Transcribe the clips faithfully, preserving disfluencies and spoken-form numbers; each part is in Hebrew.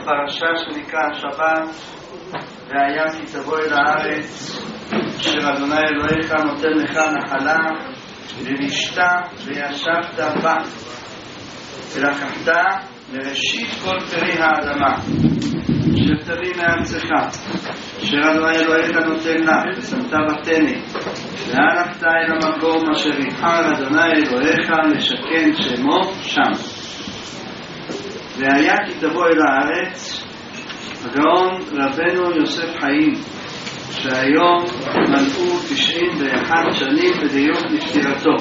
פרשה שנקרא השבת, והיה כי תבוא אל הארץ אשר אדוני אלוהיך נותן לך נחלה ורשתה וישבת בה ולקחת מראשית כל פרי האדמה אשר תביא מארצך אשר אדוני אלוהיך נותן לך ושמת בתנא והלכת אל המקום אשר יבחר אדוני אלוהיך לשכן שמו שם. והיה כי תבוא אל הארץ הגאון רבנו יוסף חיים שהיום מלאו תשעים ואחת שנים בדיוק לפטירתו.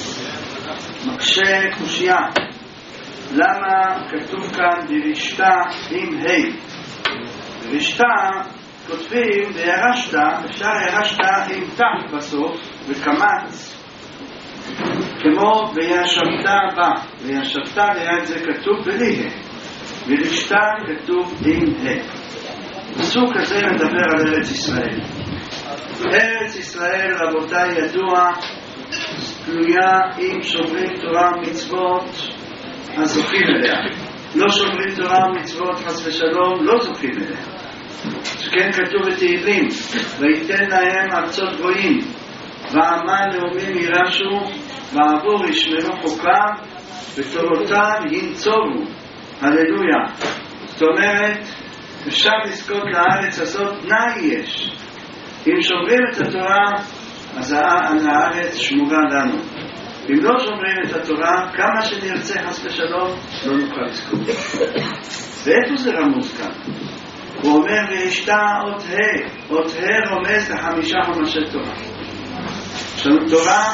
מקשה קושיה, למה כתוב כאן ברשתה עם ה'? ברשתה כותבים וירשת, אפשר ירשת עם ת' בסוף וקמץ, כמו וישבת בה, וישבת ליד זה כתוב בלי ה', ברשתה כתוב עם ה'. פסוק הזה מדבר על ארץ ישראל. ארץ ישראל, רבותיי, ידוע, תלויה אם שומרים תורה ומצוות אז זוכים אליה. לא שומרים תורה ומצוות חס ושלום לא זוכים אליה. שכן כתוב בתהילים, ויתן להם ארצות גויים ועמל לאומים ירשו ועבור ישמרו חוקיו ותורותיו ינצורו. הללויה. זאת אומרת, אפשר לזכות לארץ הזאת, תנאי יש. אם שומרים את התורה, אז הארץ שמורה לנו. אם לא שומרים את התורה, כמה שנרצה חס ושלום, לא נוכל לזכות. ואיפה זה רמוז כאן? הוא אומר, וישתה אות ה', אות ה' רומז לחמישה חומשי תורה. יש לנו תורה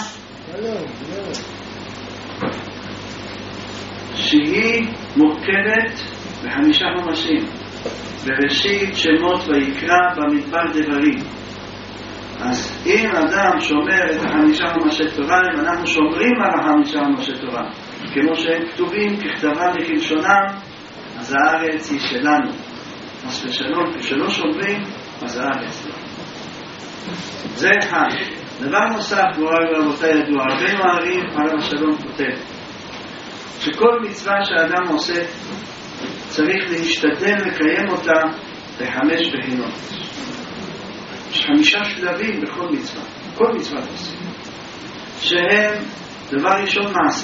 שהיא מורכבת בחמישה חומשים. בראשית, שמות ויקרא, במדבר דברים. אז אם אדם שומר את החמישה חומשי תורה, אם אנחנו שומרים על החמישה חומשי תורה כמו שהם כתובים ככתבם וכלשונם, אז הארץ היא שלנו. אז בשלום, כשלא שומרים, אז הארץ לא. זה אחד. דבר נוסף, מוריי ורבותיי, ידוע, רבנו הארי עליו השלום כותב שכל מצווה שאדם עושה צריך להשתדל לקיים אותה בחמש בחינות. יש חמישה שלבים בכל מצווה, כל מצווה עושה, שהם דבר ראשון מעשה.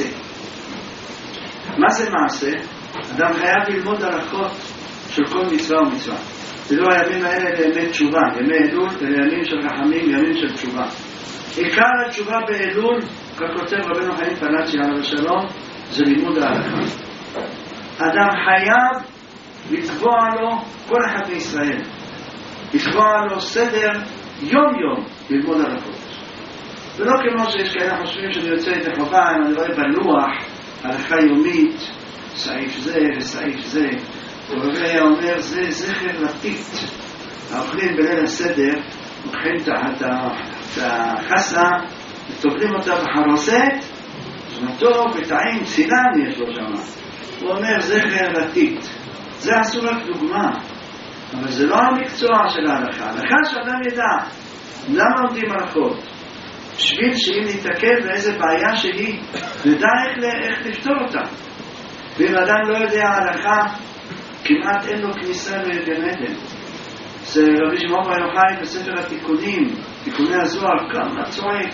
מה זה מעשה? אדם חייב ללמוד הלכות של כל מצווה ומצווה. ולא הימים האלה לימי תשובה, ימי אלול אלה ימים של רחמים, ימים של תשובה. עיקר התשובה באלול, כך כותב רבנו חיים פלאצ'י עליו השלום, זה לימוד ההלכה. אדם חייב לקבוע לו, כל אחד בישראל, לקבוע לו סדר יום יום ללמוד הלכות. ולא כמו שיש כאלה חושבים שאני יוצא את החובה, אם אני רואה בלוח הלכה יומית, סעיף זה וסעיף זה, ורבי אומר זה זכר לתית. האוכלים בליל הסדר, לוקחים את החסה וטובלים אותה בחרוסת, טוב וטעים, סינן יש לו שם. הוא אומר זכר לתית. זה עשו רק דוגמה, אבל זה לא המקצוע של ההלכה. ההלכה שאדם ידע למה עומדים הלכות, בשביל שאם נתעכב באיזה בעיה שהיא, נדע איך, איך לפתור אותה. ואם אדם לא יודע ההלכה, כמעט אין לו כניסה לגן עדן. זה רבי שמעון בר יוחאי בספר התיקונים, תיקוני הזוהר, כמה צועק,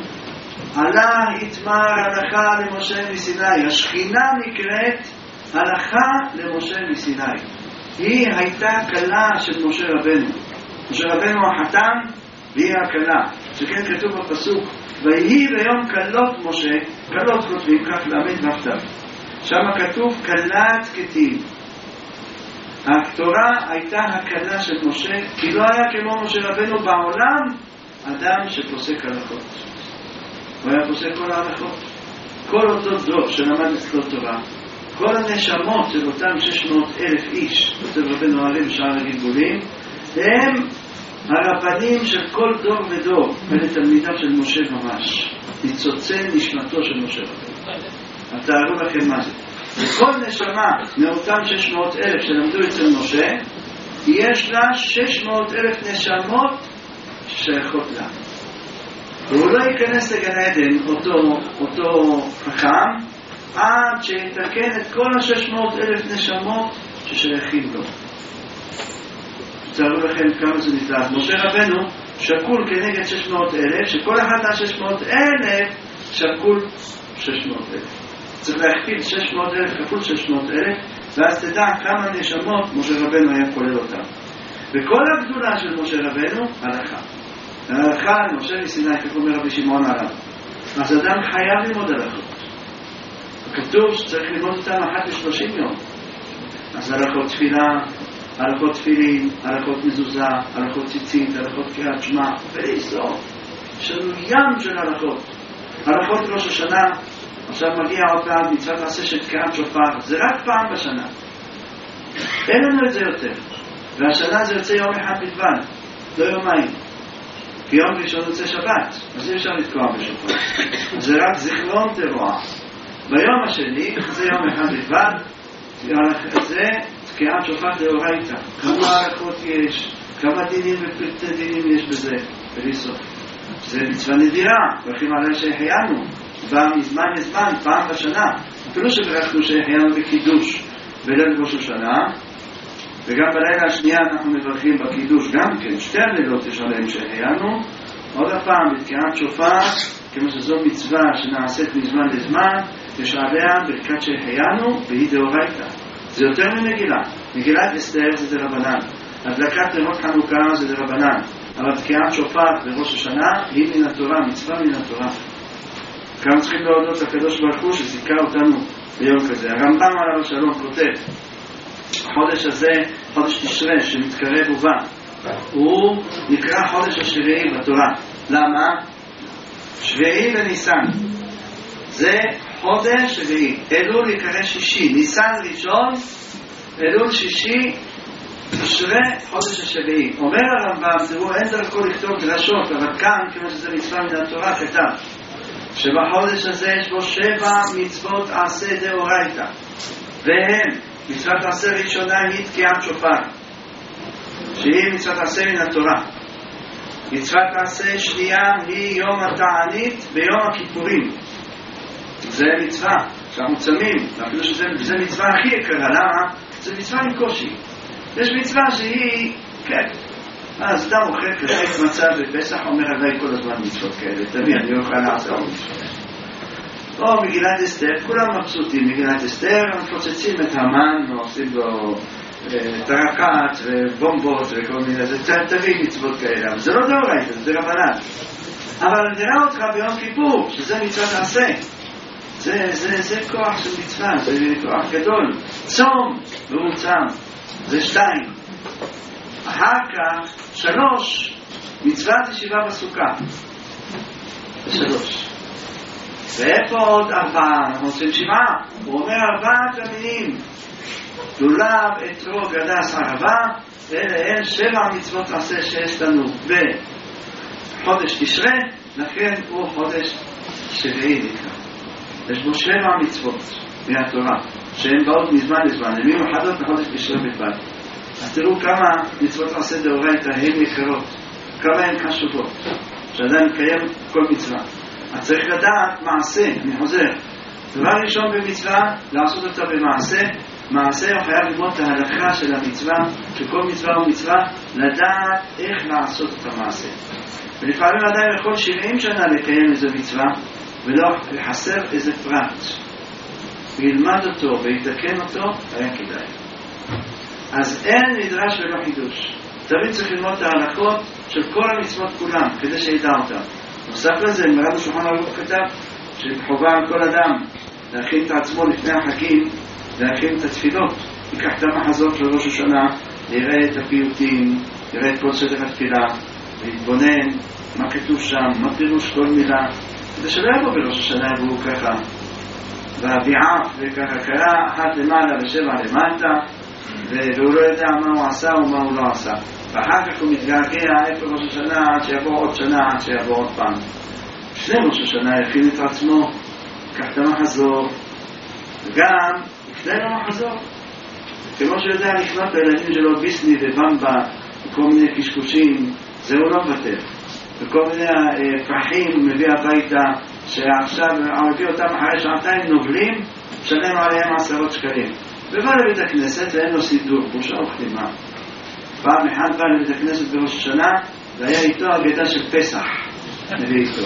עלה התמר הלכה למשה מסיני. השכינה נקראת הלכה למשה מסיני. היא הייתה קלה של משה רבנו. משה רבנו החתן והיא הקלה. שכן כתוב בפסוק, ויהי ביום קלות משה, קלות כותבים כך למד וכתב. שם כתוב קלת כתיב. התורה הייתה הקלה של משה, כי לא היה כמו משה רבנו בעולם אדם שפוסק הלכות. הוא היה פוסק כל ההלכות. כל אותו דור שלמד אצלו תורה, כל הנשמות של אותם שש מאות אלף איש, כותב רבנו הארי בשער הגלגולים, הם הרבנים של כל דור ודור, אלה תלמידיו של משה ממש. ניצוצי נשמתו של משה רבנו. תארו לכם מה זה. וכל נשמה מאותם שש מאות אלף שלמדו אצל משה, יש לה שש מאות אלף נשמות ששייכות לה. והוא לא ייכנס לגן עדן, אותו, אותו חכם, עד שיתקן את כל ה-שש מאות אלף נשמות ששייכים לו. תארו לכם כמה זה נפלא. משה רבנו שקול כנגד שש מאות אלף, שכל אחד מה-שש מאות אלף שקול שש מאות אלף. צריך להכפיל שש מאות אלף כפול שש מאות אלף, ואז תדע כמה נשמות משה רבנו היה כולל אותם. וכל הגדולה של משה רבנו, הלכה. הלכה על משה מסיני, כך אומר רבי שמעון עליו. אז אדם חייב ללמוד הלכות. כתוב שצריך ללמוד אותם אחת לשלושים יום. אז הלכות תפילה, הלכות תפילין, הלכות מזוזה, הלכות ציצית, הלכות קריאת שמע, ולסוף. יש לנו ים של הלכות. הלכות ראש השנה, עכשיו מגיע עוד פעם מצוות עשה של תקיעת שופר, זה רק פעם בשנה. אין לנו את זה יותר. והשנה זה יוצא יום אחד בלבד, לא יומיים. כי יום ראשון יוצא שבת, אז אי אפשר לתקוע בשופר. אז זה רק זיכרון תרועה. ביום השני, זה יום אחד בלבד, זה תקיעת שופר דאורייתא. כמה הלכות יש, כמה דינים ופרטי דינים יש בזה, ולסוף. זה מצווה נדירה, ברכים עליה שהחיינו. בא מזמן לזמן, פעם בשנה. אפילו שברכנו שהחיינו בקידוש בליל ראש השנה, וגם בלילה השנייה אנחנו מברכים בקידוש גם כן, שתי הלילות יש עליהם שהחיינו. עוד הפעם, בתקיעת שופר, כמו שזו מצווה שנעשית מזמן לזמן, יש עליה ברכת שהחיינו והיא דאורייתא. זה יותר ממגילה. מגילת אסתר זה דרבנן. הדלקת נרות חנוכה זה דרבנן. אבל תקיעת שופר בראש השנה היא מן התורה, מצווה מן התורה. כאן צריכים להודות לקדוש ברוך הוא שזיכה אותנו ביום כזה. הרמב"ם עליו השלום כותב, החודש הזה, חודש תשרי שמתקרב ובא, הוא נקרא חודש השביעי בתורה. למה? שביעי וניסן זה חודש שביעי. אלול יקרא שישי, ניסן ראשון, אלול שישי, תשרי חודש השביעי. אומר הרמב"ם, תראו, אין דרכו לכתוב דרשות, אבל כאן, כמו שזה מצווה מן התורה, כתב שבחודש הזה יש בו שבע מצוות עשה דאורייתא, והם מצוות עשה ראשונה היא תקיעת שופר, שהיא מצוות עשה מן התורה. מצוות עשה שנייה היא יום התענית ביום הכיפורים, זה מצווה שאנחנו צמים, אפילו שזה מצווה הכי יקרה. למה? זה מצווה עם קושי. יש מצווה שהיא כן, אז אדם אוכל כזה מצב בפסח, אומר עליי כל הזמן מצוות כאלה, תמיד אני אוכל לעשות מצוות. או מגילת אסתר, כולם מבסוטים, מגילת אסתר, מפוצצים את המן, ועושים לו תרקת ובומבות וכל מיני, זה תביא מצוות כאלה, אבל זה לא דאורייתא, זה רבנן. אבל אני נראה אותך ביום כיפור, שזה מצוות עשה. זה, זה, זה כוח של מצווה, זה כוח גדול. צום, והוא צם, זה שתיים. אחר כך, שלוש, מצוות ישיבה בסוכה. זה שלוש. ואיפה עוד ארבעה? אנחנו עושים שבעה. הוא אומר ארבעת המינים. לולב, אתרוג, הדס, ערבה, ואלה הם שבע מצוות עשה שיש לנו בחודש תשרי, לכן הוא חודש שביעי נקרא. יש בו שבע מצוות מהתורה, שהן באות מזמן לזמן, הן מיוחדות לחודש תשרי בלבד. אז תראו כמה מצוות עשה דאורייתא הן יקרות, כמה הן חשובות, שאדם מקיים כל מצווה. אז צריך לדעת מעשה, אני חוזר. דבר ראשון במצווה, לעשות אותה במעשה. מעשה הוא חייב ללמוד את ההלכה של המצווה, שכל מצווה ומצווה, לדעת איך לעשות את המעשה. ולפעמים אדם יכול שבעים שנה לקיים איזו מצווה, ולא לחסר איזה פרט. וילמד אותו ויתקן אותו, היה כדאי. אז אין נדרש ולא חידוש. תמיד צריך ללמוד את ההלכות של כל המצוות כולם, כדי שידע אותם. נוסף לזה, מרב שולחן ערוך כתב, שחובה על כל אדם להכין את עצמו לפני החגים, להכין את התפילות. ייקח את המחזות של ראש השנה, יראה את הפיוטים, יראה את כל סדר התפילה, ויתבונן מה כתוב שם, מה פירוש כל מילה, כדי שלא יבוא בראש השנה והוא ככה, והביעה וככה קרא, אחת למעלה ושבע למטה, והוא לא יודע מה הוא עשה ומה הוא לא עשה. ואחר כך הוא מתגעגע איפה ראש השנה עד שיבוא עוד שנה, עד שיבוא עוד פעם. לפני ראש השנה יכין את עצמו, קח את המחזור, וגם לפני המחזור, כמו שיודע לקנות לילדים שלו ביסני ובמבה וכל מיני קשקושים, זה הוא לא מבטל. וכל מיני פרחים מביא הביתה שעכשיו מביא אותם אחרי שעתיים נובלים, משלם עליהם עשרות שקלים. ובא לבית הכנסת ואין לו סידור, בושה וכלימה. פעם אחד בא לבית הכנסת בראש השנה, והיה איתו אגדה של פסח, מביא איתו.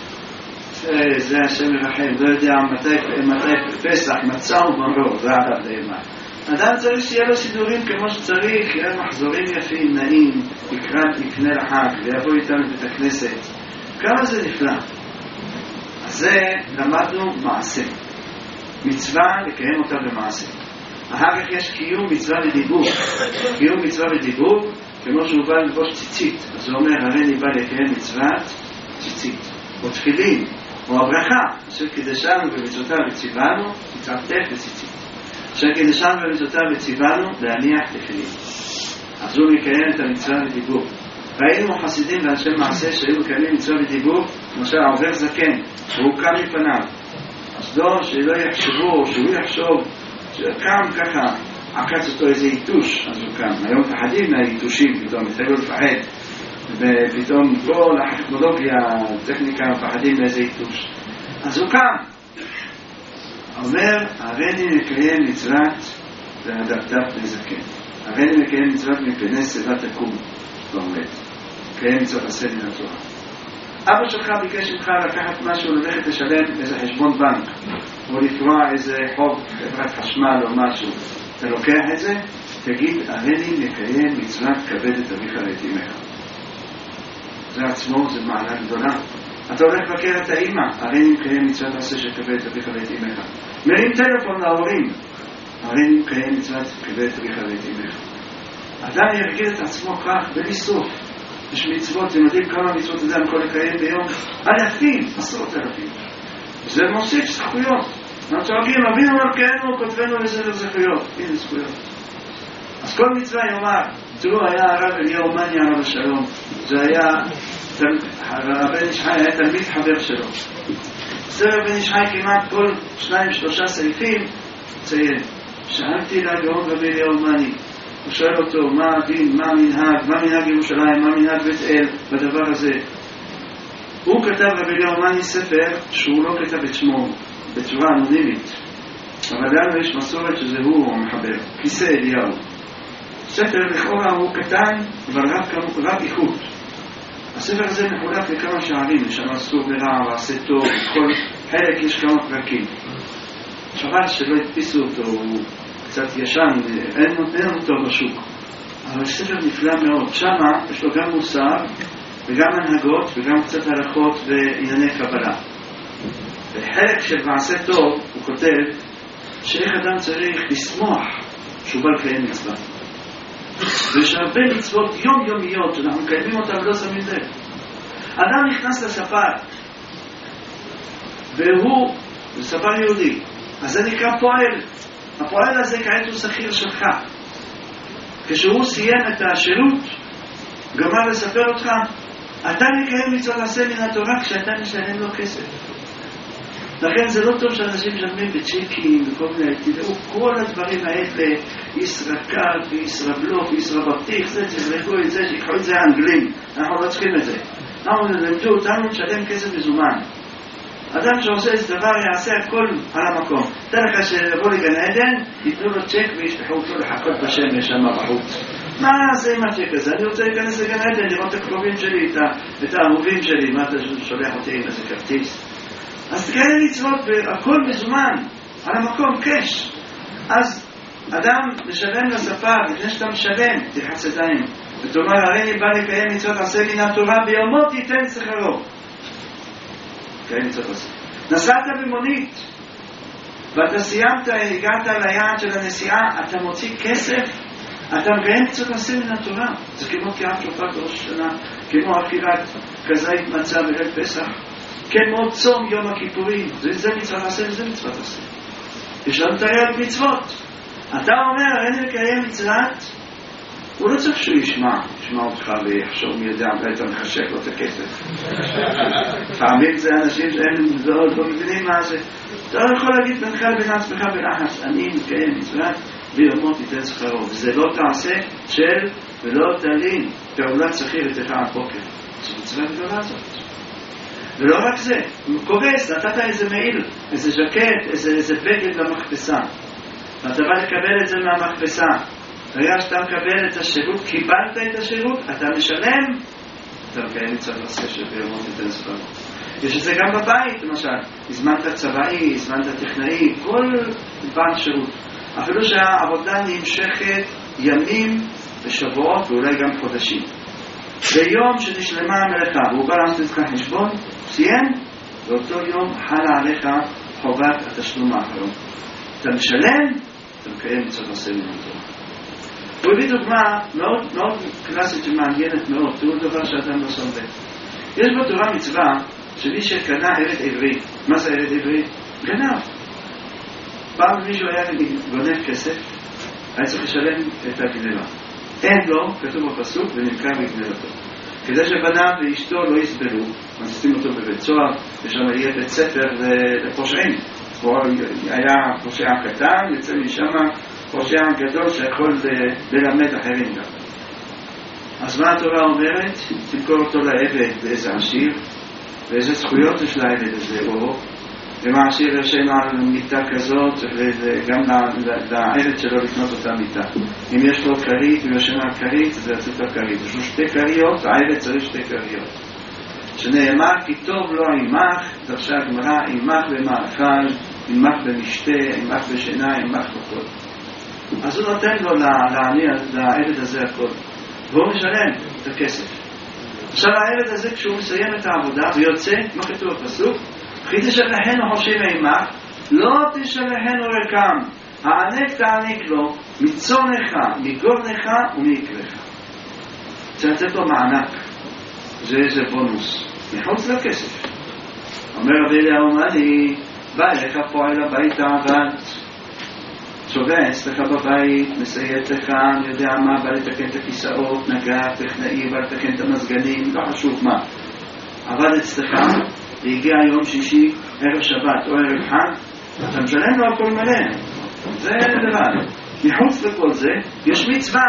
זה השם מרחם, לא יודע מתי, מתי פסח, מצה ומרור, זה עליו דיימה. אדם צריך שיהיה לו סידורים כמו שצריך, יהיה מחזורים יפים, נעים, יקרא, יקנה לחג, ויבוא איתנו לבית הכנסת. כמה זה נפלא. אז זה למדנו מעשה. מצווה לקיים אותה במעשה. אחר כך יש קיום מצווה ודיבור. קיום מצווה ודיבור, כמו שהוא בא לבוש ציצית. אז הוא אומר, הרי אני בא לקיים מצוות ציצית. או תפילין, או הברכה, אשר קידשנו במצוותיו וציוונו, מצוות טף וציצית. אשר קידשנו במצוותיו וציוונו, להניח תפילין. אז הוא מקיים את המצווה ודיבור. ראינו חסידים ואנשי מעשה שהיו מקיימים מצווה ודיבור, למשל העובר זקן, והוא קם מפניו. אז לא, שלא יחשבו, שהוא יחשוב, שקם ככה, עקץ אותו איזה עיתוש, אז הוא קם. היום פחדים מהעיתושים, פתאום התחילו לפחד, ופתאום כל הטכנולוגיה, הטכניקה, מפחדים מאיזה עיתוש. אז הוא קם. אומר, הריני מקיים מצוות והדפדף לזקן. הריני מקיים מצוות מפני שיבה תקום, לא עומד. מקיים מצוות עשה מן התורה. אבא שלך ביקש ממך לקחת משהו, ללכת לשלם איזה חשבון בנק, או לפרוע איזה חוב, חברת חשמל או משהו. אתה לוקח את זה, תגיד, הריני מקיים מצוות כבד את אביך ואת אמך. זה עצמו, זה מעלה גדולה. אתה הולך לבקר את האמא, הריני מקיים מצוות עשה שכבד את אביך ואת אמך. מרים טלפון להורים, הריני מקיים מצוות כבד את אביך ואת אמך. אדם ירגיל את עצמו כך, בלי סוף. יש מצוות, אתם יודעים כמה מצוות אדם יכול לקיים ביום? אלפים, עשרות אלפים. זה מוסיף זכויות. אנחנו הרגים, אבינו מלכנו, כותבנו לספר זכויות. הנה זכויות. אז כל מצווה יאמר, תראו, היה הרב אליהו מניה עליו השלום. זה היה, הרב בן איש חי היה תלמיד חבר שלו. ספר בן איש חי כמעט כל שניים, שלושה סעיפים, ציין. שאלתי לגאון רבי אליהו מני. הוא שואל אותו, מה הדין, מה המנהג, מה מנהג ירושלים, מה מנהג בית אל בדבר הזה. הוא כתב רבי אליהו מני ספר שהוא לא כתב את שמו בצורה אנונימית, אבל לנו יש מסורת שזה הוא המחבר, כיסא אליהו. ספר לכאורה הוא קטן, אבל רק איכות. הספר הזה מחולק לכמה שערים, יש שם אסור ברע, ועשה טוב, בכל חלק יש כמה פרקים. חבל שלא הדפיסו אותו, הוא קצת ישן, אין נותן אותו בשוק. אבל ספר נפלא מאוד. שמה יש לו גם מוסר, וגם הנהגות, וגם קצת הלכות וענייני קבלה. בחלק של מעשה טוב הוא כותב שאיך אדם צריך לשמוח שהוא בא לקיים מצווה. ויש הרבה מצוות יומיומיות שאנחנו מקיימים אותם ולא שמים לב. אדם נכנס לספר, והוא, זה ספר יהודי, אז זה נקרא פועל. הפועל הזה כעת הוא שכיר שלך. כשהוא סיים את השירות, גמר לספר אותך, אתה מקיים מצוות עשה מן התורה כשאתה משלם לו כסף. לכן זה לא טוב שאנשים משלמים בצ'קים וכל מיני, תדעו כל הדברים האלה, ישרקת וישרבלוף וישרבטיח, זה תזרקו את זה, שיקחו את זה האנגלים, אנחנו לא צריכים את זה. אנחנו נלמדו אותנו לשלם כסף מזומן. אדם שעושה איזה דבר יעשה הכל על המקום. תן לך שיבוא לגן עדן, ייתנו לו צ'ק וישלחו אותו לחכות בשמש שם בחוץ. מה זה עם הצ'ק הזה? אני רוצה להיכנס לגן עדן, לראות את הקרובים שלי, את האהובים שלי, מה אתה שולח אותי עם איזה כרטיס? אז כאלה מצוות והכל מזומן, על המקום, קש. אז אדם משלם לספר, לפני שאתה משלם, תלחץ ידיים, ותאמר, הרי אני בא לקיים מצוות עשה מן התורה, ביומו תיתן שכרו. כן, מצוות עשה. נסעת במונית, ואתה סיימת, הגעת ליעד של הנסיעה, אתה מוציא כסף, אתה מקיים מצוות עשה מן התורה. זה כמו קריאת שופר בראש השנה, כמו אכילת כזית מצה בליל פסח. כמו צום יום הכיפורים, זה, זה מצוות עשה וזה מצוות עשה. יש לנו תרי"ג מצוות. אתה אומר, אני מקיים מצוות, הוא לא צריך שהוא ישמע, ישמע אותך ויחשוב מי יודע, אולי אתה מחשק לו את הכסף. פעמים זה אנשים שהם לא, לא מבינים מה זה. אתה לא יכול להגיד בינך לבין עצמך בלחץ, אני מקיים מצוות ויומו תיתן שכרו. וזה לא תעשה של ולא תלין, פעולת שכיר לתך על בוקר. זו מצווה גדולה הזאת. ולא רק זה, הוא קובס, נתת איזה מעיל, איזה ז'קט, איזה, איזה בגד למכבסה. ואתה בא לקבל את זה מהמכבסה. ברגע שאתה מקבל את השירות, קיבלת את השירות, אתה משלם, אתה מקיים מצוות עשה של ביומות ותן ספרות. יש את זה גם בבית, למשל, הזמנת צבאי, הזמנת טכנאי, כל בן שירות. אפילו שהעבודה נמשכת ימים ושבועות ואולי גם חודשים. ביום שנשלמה המלאכה והוא בא לעשות איתך חשבון, סיים, באותו יום חלה עליך חובת התשלום האחרון. אתה משלם, אתה מקיים מצוות עשה מן התורה. הוא הביא דוגמה מאוד מאוד קלאסית ומעניינת מאוד, תראו דבר שאדם לא שם לב. יש בתורה מצווה שמי שקנה עבד עברי, מה זה עבד עברי? גנב. פעם מישהו היה גונב כסף, היה צריך לשלם את הגנבה. אין לו, כתוב בפסוק, ונמכר בגנבתו. כדי שבניו ואשתו לא יסבלו, מנסים אותו בבית סוהר, ושם יהיה בית ספר לפושעים. הוא היה פושע קטן, יצא משם פושע גדול שיכול ללמד אחרים גם. אז מה התורה אומרת? תמכור אותו לעבד לאיזה עשיר, ואיזה זכויות יש לעבד הזה, או ומה עשיר יושן על מיטה כזאת, וגם לעבד שלו לקנות אותה מיטה. אם יש לו קרית, הוא יושן על קרית, זה יצא את הקרית. יש לו שתי קריות, העבד צריך שתי קריות. שנאמר, כי טוב לא עמך, דרשה הגמרא, עמך במאכל, עמך במשתה, עמך בשינה, עמך בכל. אז הוא נותן לו לעבד הזה הכל. והוא משלם את הכסף. עכשיו העבד הזה כשהוא מסיים את העבודה ויוצא, מה כתוב בפסוק? כי תשלחנו חופשי מעמך, לא תשלחנו רקם. הענק תעניק לו מצונך, מגורנך ומעקרך. צריך לתת לו מענק. זה איזה בונוס. מחוץ לכסף. אומר רבי אליהו אומני, בא אליך פועל הביתה עבד. צובע אצלך בבית, מסייעת לך, אני יודע מה, בא לתקן את הכיסאות, נגע, טכנאי, בא לתקן את המזגנים, לא חשוב מה. עבד אצלך, והגיע יום שישי, ערב שבת או ערב חג, אתה משלם לו הכל מלא. זה דבר. מחוץ לכל זה, יש מצווה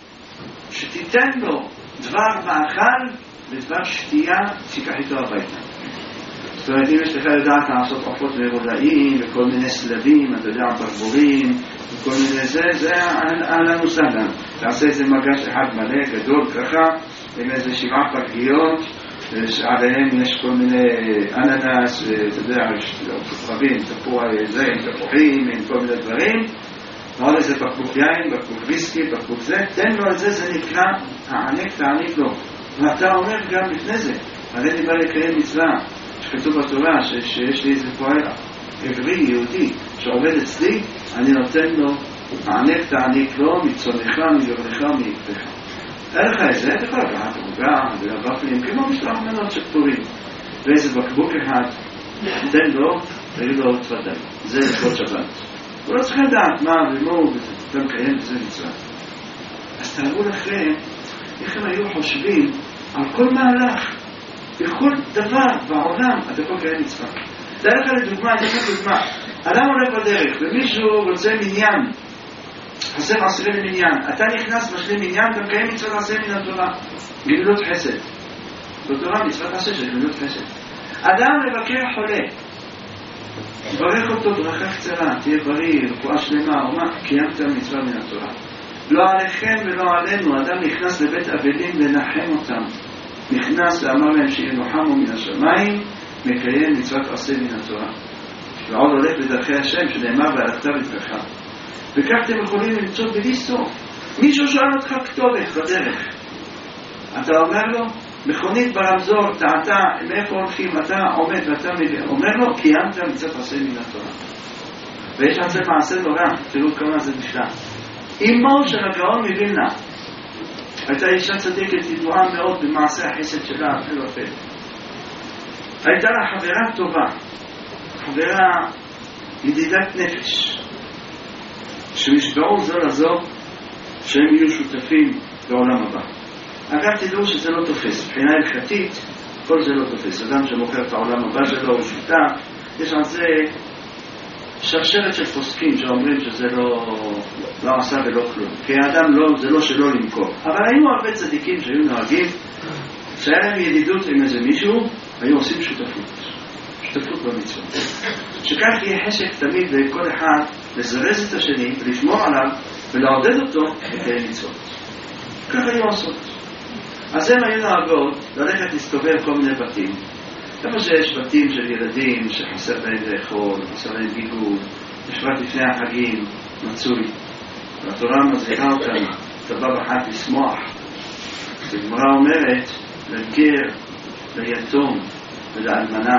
שתיתן לו דבר מאכל ודבר שתייה, תיקח איתו הביתה. זאת אומרת, אם יש לך לדעת לעשות עופות ורודאים וכל מיני סלבים, אתה יודע, ברבורים וכל מיני זה, זה אהלן וסהלן. תעשה איזה מגש אחד מלא, גדול ככה, עם איזה שבעה פגיות, עליהם יש כל מיני אננס, ואתה יודע, כוכבים, תפוח זה, עם תפוחים, עם כל מיני דברים, ועוד איזה בקבוק יין, בקבוק ויסקי, בקבוק זה, תן לו את זה, זה נקרא, הענק תעניק לו. ואתה אומר גם לפני זה, הרי אני בא לקיים מצווה, שכתוב בתורה שיש לי איזה פועל עברי, יהודי, שעובד אצלי, אני נותן לו, הענק תעניק לו, מצונך, מגורנך, מעקבך. אין לך איזה, אתה יכול לקחת עוגה, ולבפלים, כמו משלח מנות שפטורים. ואיזה בקבוק אחד, תן לו, תגיד לו תפדל. זה לכבוד שבת. הוא לא צריך לדעת מה ומו, ואתה מקיים את זה מצווה. אז תראו לכם, איך הם היו חושבים על כל מהלך, בכל דבר בעולם, אתה יכול לקיים מצווה. דרך כלל לדוגמה, אני אקח דוגמה. אדם הולך בדרך, ומישהו רוצה מניין, חסר עשרה למניין. אתה נכנס משלים מניין, אתה מקיים מצוות עשה מן התורה. גמילות חסד. בתורה מצוות עשה של גמילות חסד. אדם מבקר חולה. ברך אותו ברכה קצרה, תהיה בריא, רפואה שלמה, או מה? קיימת מצווה מן התורה. לא עליכם ולא עלינו. אדם נכנס לבית אבלים לנחם אותם. נכנס ואמר להם שינוחמו מן השמיים, מקיים מצוות עשה מן התורה. ועוד הולך בדרכי השם שנאמר והלכת בדרכך. וכך אתם יכולים למצוא בלי סוף. מישהו שואל אותך כתובת בדרך. אתה אומר לו, מכונית ברמזור, טעתה, מאיפה הולכים, אתה עומד ואתה אומר לו, קיימת מצוות עשה מן התורה. ויש על זה מעשה נורא, תראו כמה זה נפלא. אמו של הגאון מווילנה, הייתה אישה צדיקת ידועה מאוד במעשה החסד שלה, אפילו אפילו. הייתה לה חברה טובה, חברה ידידת נפש. שישבעו זו לזו שהם יהיו שותפים בעולם הבא. אגב, תדעו שזה לא תופס. מבחינה הלכתית, כל זה לא תופס. אדם שמוכר את העולם הבא שלו הוא שותף. יש על זה שרשרת של פוסקים שאומרים שזה לא, לא עשה ולא כלום. כי האדם לא, זה לא שלא למכור. אבל היו הרבה צדיקים שהיו נוהגים, שהיה להם ידידות עם איזה מישהו, היו עושים שותפות. שותפות במצווה. שכך יהיה חשק תמיד לכל אחד לזרז את השני ולשמור עליו ולעודד אותו לקיים מצוות. ככה היו עושות. אז הם היו נוהגות ללכת להסתובב כל מיני בתים. איפה שיש בתים של ילדים שחסר להם לאכול, חסר להם ביגוד, בפרט לפני החגים, מצוי. והתורה מזהירה אותנו, אתה בא בחג לשמוח. הגמרא אומרת לגר, ליתום ולאלמנה.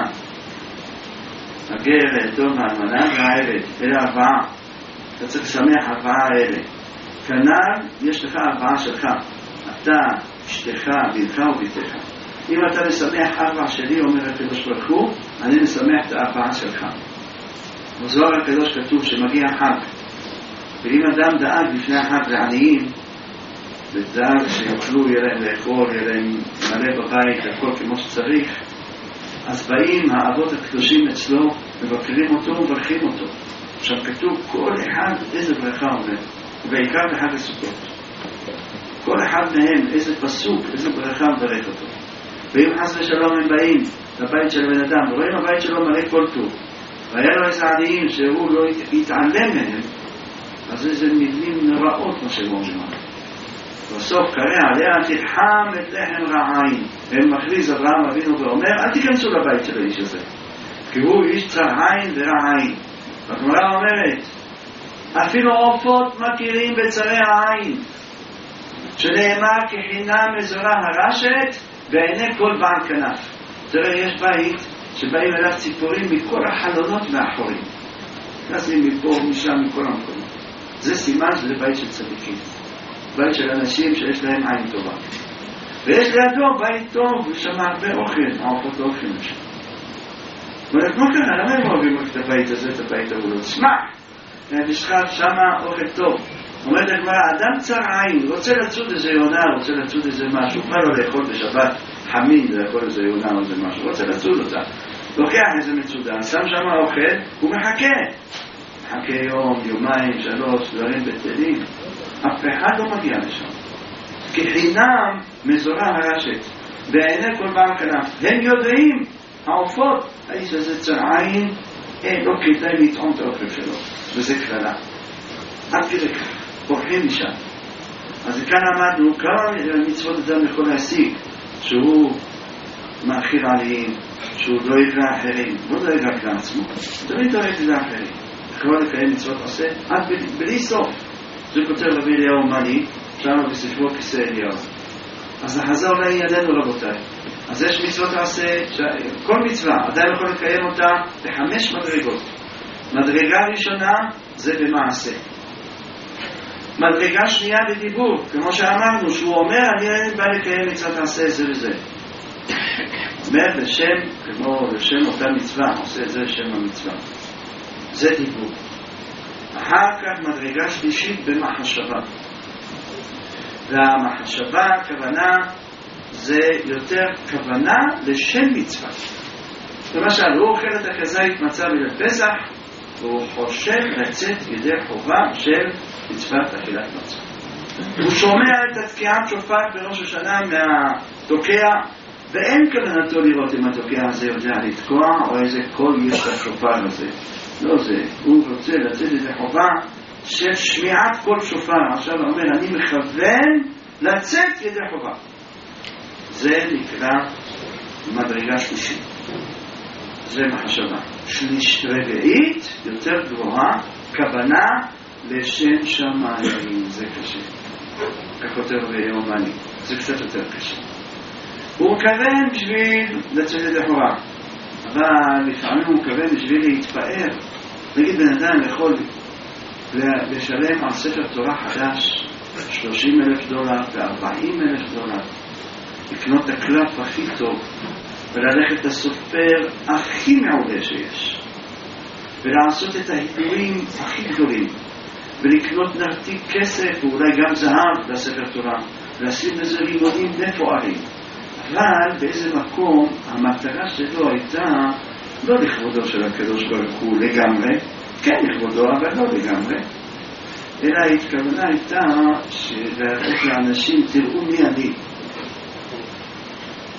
הגר, ליתום והאלמנה והעבד, אלה ארבעה. אתה צריך לשמח ארבעה אלה. כנ"ל יש לך ארבעה שלך. אתה, אשתך, בנך וביתך. אם אתה משמח ארבע שלי, אומר הקדוש ברוך הוא, אני משמח את הארבעה שלך. בזוהר הקדוש כתוב שמגיע חג, ואם אדם דאג לפני החג לעניים, ודאג שיוכלו, יהיה להם לאכול, יהיה להם מלא בבית, הכל כמו שצריך, אז באים האבות הקדושים אצלו, מבקרים אותו ומברכים אותו. עכשיו כתוב כל אחד איזה ברכה אומר, ובעיקר בחג הסוכות. כל אחד מהם איזה פסוק, איזה ברכה מברך אותו. ואם חס ושלום הם באים לבית של הבן אדם, ורואים הבית שלו מלא כל טוב, והיה לו איזה עניים שהוא לא יתעלם מהם, אז איזה מילים נוראות מה שהם אומרים. בסוף קרא עליה תלחם את לחם רעיים. הם מכריז אברהם אבינו ואומר, אל תיכנסו לבית של האיש הזה, כי הוא איש צר עין ורע עין. והגמרא אומרת, אפילו עופות מכירים בצרי העין, שנאמר כי חינם מזורה הרשת בעיני כל בעל כנף. תראה, יש בית שבאים אליו ציפורים מכל החלונות מאחורים, נסים מפה, משם, מכל המקומות. זה סימן שזה בית של צדיקים, בית של אנשים שיש להם עין טובה. ויש לידו בית טוב, ושם הרבה אוכל, העופות אוכל משם. ואומרת, מה כאן? למה הם אוהבים את הבית הזה, את הבית הזה? לא תשמע, נשחק שמה אוכל טוב. אומרת הגמרא, אדם צר עין, רוצה לצוד איזה יונה, רוצה לצוד איזה משהו, מה לא לאכול בשבת חמין, לאכול איזה יונה או איזה משהו, רוצה לצוד אותה. לוקח איזה מצודה, שם שם האוכל, הוא מחכה. מחכה יום, יומיים, שלוש, דברים בטלים. אף אחד לא מגיע לשם. כי חינם מזורה הרשת, בעיני כל בעל כנף. הם יודעים, העופות, האיש הזה צר עין, אין, לא כדאי לטעום את האוכל שלו. וזה כללה. עד כדי כך. פורחים משם. אז כאן למדנו כמה מצוות אדם יכול להשיג, שהוא מאכיל עניים, שהוא דואג לאחרים, לא דואג רק לעצמו, תמיד דואג לאחרים. יכול לקיים מצוות עושה עד בלי סוף. זה כותב רבי אליהו מאני, שם בספרו כיסא אליהו. אז החזור לידינו רבותיי. אז יש מצוות עושה, כל מצווה, אדם יכול לקיים אותה בחמש מדרגות. מדרגה ראשונה זה במעשה. מדרגה שנייה בדיבור, כמו שאמרנו, שהוא אומר, אני בא לקיים מצוות עשה זה וזה. אומר לשם, כמו לשם אותה מצווה, עושה זה לשם המצווה. זה דיבור. אחר כך מדרגה שלישית במחשבה. והמחשבה, הכוונה, זה יותר כוונה לשם מצווה. למשל, הוא אוכל את הכזית מצה בלפסח, והוא חושב לצאת ידי חובה של מצוות אכילת מצה. הוא שומע את התקיעת שופר בראש השנה מהתוקע, ואין כוונתו לראות אם התוקע הזה יודע לתקוע, או איזה קול יש לשופר הזה. לא זה, הוא רוצה לצאת ידי חובה של שמיעת קול שופר. עכשיו הוא אומר, אני מכוון לצאת ידי חובה. זה נקרא מדרגה שלישית. זה מחשבה. שליש רביעית, יותר גבוהה, כוונה לשם שמיים. זה קשה. כך כותב אליהו מאני. זה קצת יותר קשה. הוא מכוון בשביל לצאת ידי חובה. אבל לפעמים הוא מכוון בשביל להתפאר. נגיד בן אדם יכול לשלם על ספר תורה חדש שלושים אלף דולר ו-ארבעים אלף דולר, לקנות את הקלף הכי טוב וללכת לסופר הכי מעולה שיש ולעשות את ההידורים הכי גדולים ולקנות נרתיק כסף ואולי גם זהב לספר תורה ולשים לזה לימודים מפוארים. אבל באיזה מקום המטרה שלו הייתה לא לכבודו של הקדוש ברוך הוא לגמרי, כן לכבודו אבל לא לגמרי, אלא ההתכוונה הייתה שלהראות לאנשים תראו מי אני.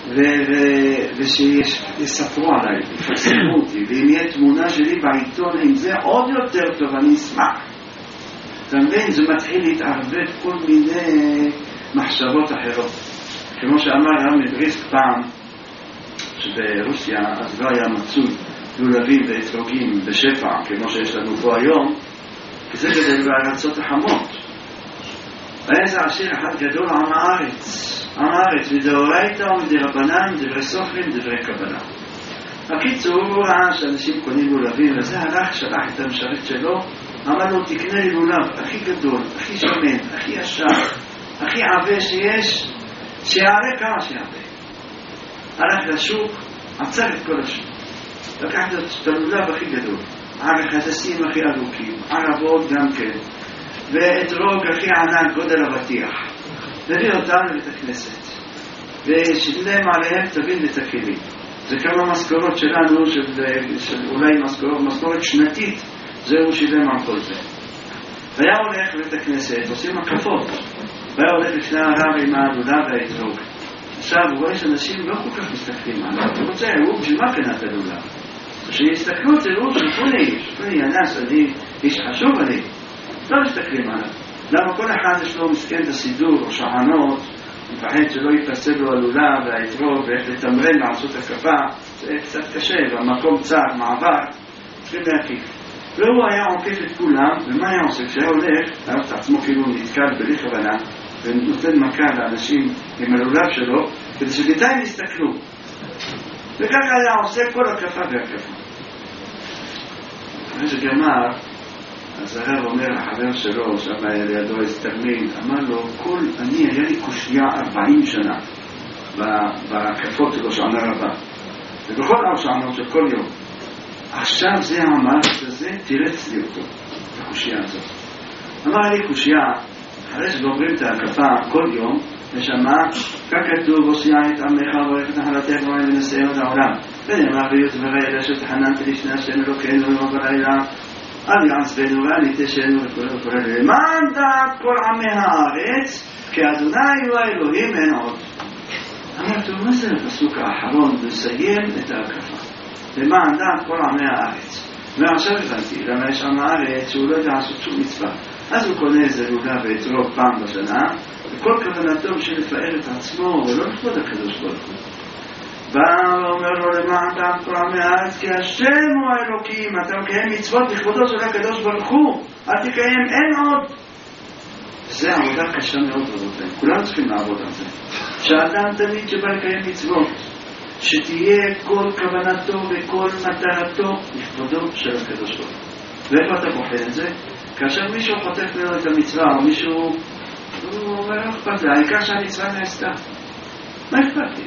ושיספרו עליי, יפרסמו אותי, ואם יהיה תמונה שלי בעיתון עם זה עוד יותר טוב, אני אשמח. אתה מבין, זה מתחיל להתערבב כל מיני מחשבות אחרות. כמו שאמר הרב מבריסק פעם, שברוסיה אז לא היה מצוי לולבים ואתרוגים בשפע, כמו שיש לנו פה היום, כי זה גדל בארצות החמות. ואיזה עשיר אחד גדול עם הארץ, עם הארץ, מדאורייתא ומדרבנן, דברי סופרים, דברי קבלה. הקיצור, הוא ראה שאנשים קונים לולבים, וזה הלך, שלח את המשרת שלו, אמר לו, תקנה לי לולב הכי גדול, הכי שמן, הכי ישר, הכי עבה שיש, שיערה כמה שיערה. הלך לשוק, עצר את כל השוק. לקח את הלולב הכי גדול, ערך הדסים הכי ארוכים, ערבות גם כן, ואתרוג הכי ענק, גודל הבטיח. הביא אותם לבית הכנסת, ושילם עליהם תבין ותקילים. זה כמה משכורות שלנו, של, של אולי משכורות, משכורת שנתית, זהו שילם על כל זה. והיה הולך לבית הכנסת, עושים הקפות, והיה הולך לפני הרב עם הלולב והאתרוג. עכשיו הוא רואה שאנשים לא כל כך מסתכלים עליו, הוא רוצה, הוא בשביל מה קנה את הלולב? כשיסתכלו, תראו, שפוני, שפוני, אנס, אני איש חשוב, אני לא מסתכלים עליו. למה כל אחד יש לו מסכן את הסידור או שענות, מפחד שלא ייפסד לו הלולב והאתרוג ואיך לתמרן לעשות הקפה, זה קצת קשה, והמקום צער, מעבר, צריכים להקיף. והוא היה עוקף את כולם, ומה היה עושה? כשהיה הולך, היה את עצמו כאילו נתקל בלי כוונה, ונותן מכה לאנשים עם הלולב שלו, כדי שבינתיים יסתכלו. וככה היה עושה כל הקפה והקפה. אחרי שגמר, אז הרב אומר לחבר שלו, שם היה לידו הסתרמין, אמר לו, כל, אני, היה לי קושייה ארבעים שנה בהקפות שלו שענה רבה. ובכל העשענות של כל יום. עכשיו זה העמד הזה, תירץ לי אותו, הקושייה הזאת. אמר לי קושייה, אחרי שגומרים את ההקפה כל יום, ושמע, כך כתוב, הושיע את עמך וערך את נחלתך ועין לנסיון את העולם. ונאמר ביות וראי רשת חננתי לשני השם אלוקינו ולמה בלילה, אל יעצבנו ואל יתשנו וכו' וכו'. למען דעת כל עמי הארץ, כי אדוני הוא האלוהים אין עוד. אמרתי, מה זה הפסוק האחרון? לסיים את ההקפה. למען דעת כל עמי הארץ. ועכשיו הבנתי, למה יש עם הארץ שהוא לא יודע לעשות שום מצווה. אז הוא קונה איזה לולב ואתרוג פעם בשנה, וכל כוונתו בשביל לפאר את עצמו, ולא לכבוד הקדוש ברוך הוא. בא ואומר לו, למען דעת כל עמי הארץ, כי השם הוא האלוקים, אתה מקיים מצוות לכבודו של הקדוש ברוך הוא, אל תקיים, אין עוד. זה עבודה קשה מאוד רבותיי, כולם צריכים לעבוד על זה. שאדם תמיד שבא לקיים מצוות, שתהיה כל כוונתו וכל מטרתו לכבודו של הקדוש ברוך הוא. ואיפה אתה בוחן את זה? כאשר מישהו חוטף לנו את המצווה, או מישהו, הוא אומר, לא אכפת לי, העיקר שהמצווה נעשתה. מה אכפת לי?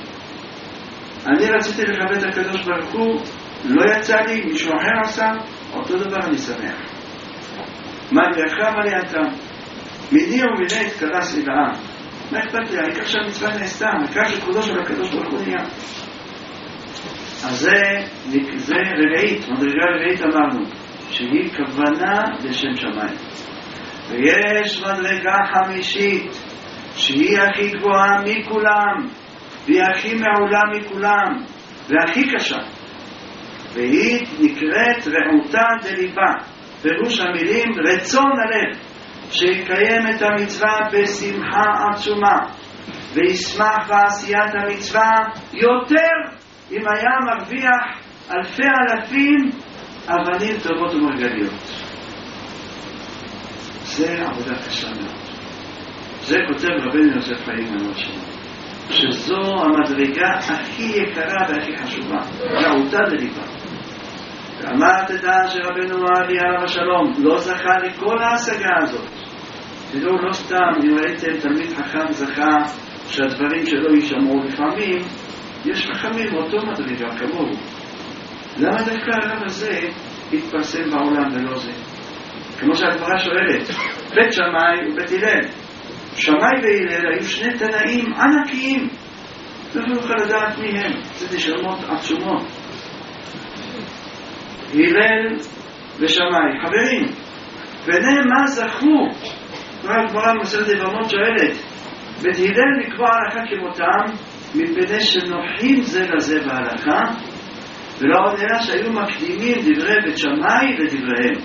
אני רציתי לכבד את הקדוש ברוך הוא, לא יצא לי, מישהו אחר עשה, אותו דבר אני שמח. מה דרכם על ידם? מיני ומיני התקלס לבעם. מה אכפת לי? העיקר שהמצווה נעשתה, העיקר שכבודו של הקדוש ברוך הוא נהיה. אז זה, זה רביעית, מדרגה רביעית אמרנו, שהיא כוונה לשם שמיים. ויש מדרגה חמישית, שהיא הכי גבוהה מכולם, והיא הכי מעולה מכולם, והכי קשה. והיא נקראת רעותה דליבה, פירוש המילים רצון הלב, שיקיים את המצווה בשמחה עצומה, וישמח בעשיית המצווה יותר, אם היה מרוויח אלפי אלפים אבנים טובות ומרגליות. זה עבודה קשה מאוד. זה כותב רבנו יוסף חיים שלנו, שזו המדרגה הכי יקרה והכי חשובה, רעותה דליבה. ואמר תדע שרבנו אבי עליו השלום לא זכה לכל ההשגה הזאת. תראו, לא סתם, אם ראיתם תלמיד חכם זכה שהדברים שלו יישמעו לפעמים, יש חכמים אותו מדרגה כמוהו. למה דווקא הרב הזה התפרסם בעולם ולא זה? כמו שהגמרא שואלת, בית שמאי ובית הלל. שמאי והלל היו שני תנאים ענקיים. לא נוכל לדעת מי הם. זה נשמות עצומות. הלל ושמאי, חברים. ביניהם מה זכו? הגמרא במסכת יבמות שואלת, בית הלל לקבוע הלכה כמותם, מפני שנוחים זה לזה בהלכה, ולא עוד אלא שהיו מקדימים דברי בית שמאי לדבריהם.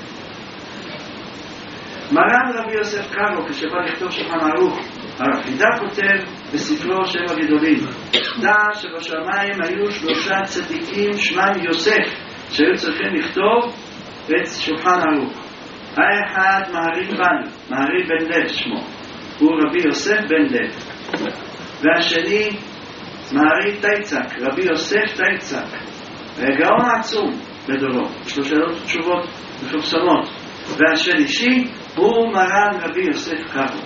מרן רבי יוסף קארו, כשבא לכתוב שולחן ערוך, הרב חידה כותב בספרו שם הגדולים, דע שבשמיים היו שלושה צדיקים שמם יוסף, שהיו צריכים לכתוב את שולחן ערוך. האחד מהרי בן, מהרי בן לב שמו, הוא רבי יוסף בן לב. והשני מהרי תיצק, רבי יוסף תיצק, גאון עצום בדורו, שלושה תשובות מפורסמות. והשלישי הוא מרן רבי יוסף קארו.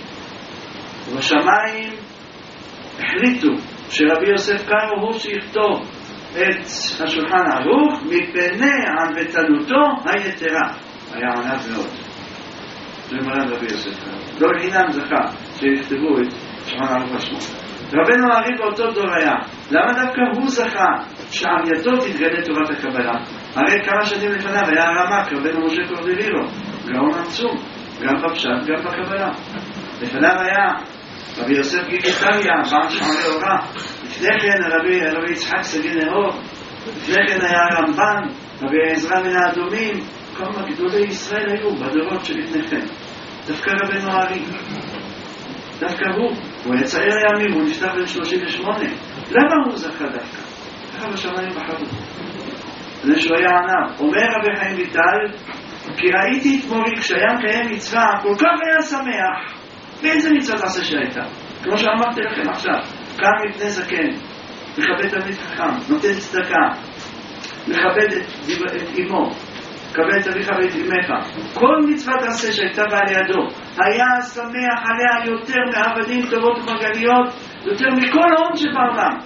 ובשמיים החליטו שרבי יוסף קארו הוא שיכתוב את השולחן ערוך מפני ענוותנותו היתרה. היה ענב מאוד. זה מרן רבי יוסף קארו. לא לחינם זכה שיכתבו את שולחן ערוך בשמו. רבנו הארי באותו דור היה. למה דווקא הוא זכה שעל ידו תתגלה תורת הקבלה? הרי כמה שנים לפניו היה הרמ"ק, רבנו משה קורדווירו, גאון עצום, גם בפשט, גם בקבלה. לפניו היה רבי יוסף גיגיטליה, בעל שערי אורה. לפני כן רבי, רבי יצחק סגי נאור. לפני כן היה הרמב"ן, רבי עזרא מן האדומים. כמה גדולי ישראל היו בדורות שלפניכם. דווקא רבנו הארי. דווקא הוא. הוא היה צעיר ימים, הוא נפטר בן שלושים ושמונה. למה הוא זכה דווקא? ככה בשמיים בחרו. זה שהוא היה ענב. אומר רבי חיים ויטל, כי ראיתי את מורי כשהיה מקיים מצווה, כל כך היה שמח. באיזה מצווה תעשה שהייתה? כמו שאמרתי לכם עכשיו, קם מפני זקן, מכבד תלמיד חכם, נותן צדקה, מכבד את, את אמו, מכבד את אביך ואת אמך. כל מצווה תעשה שהייתה בעל ידו, היה שמח עליה יותר מעבדים טובות ומרגליות, יותר מכל הון שבעולם.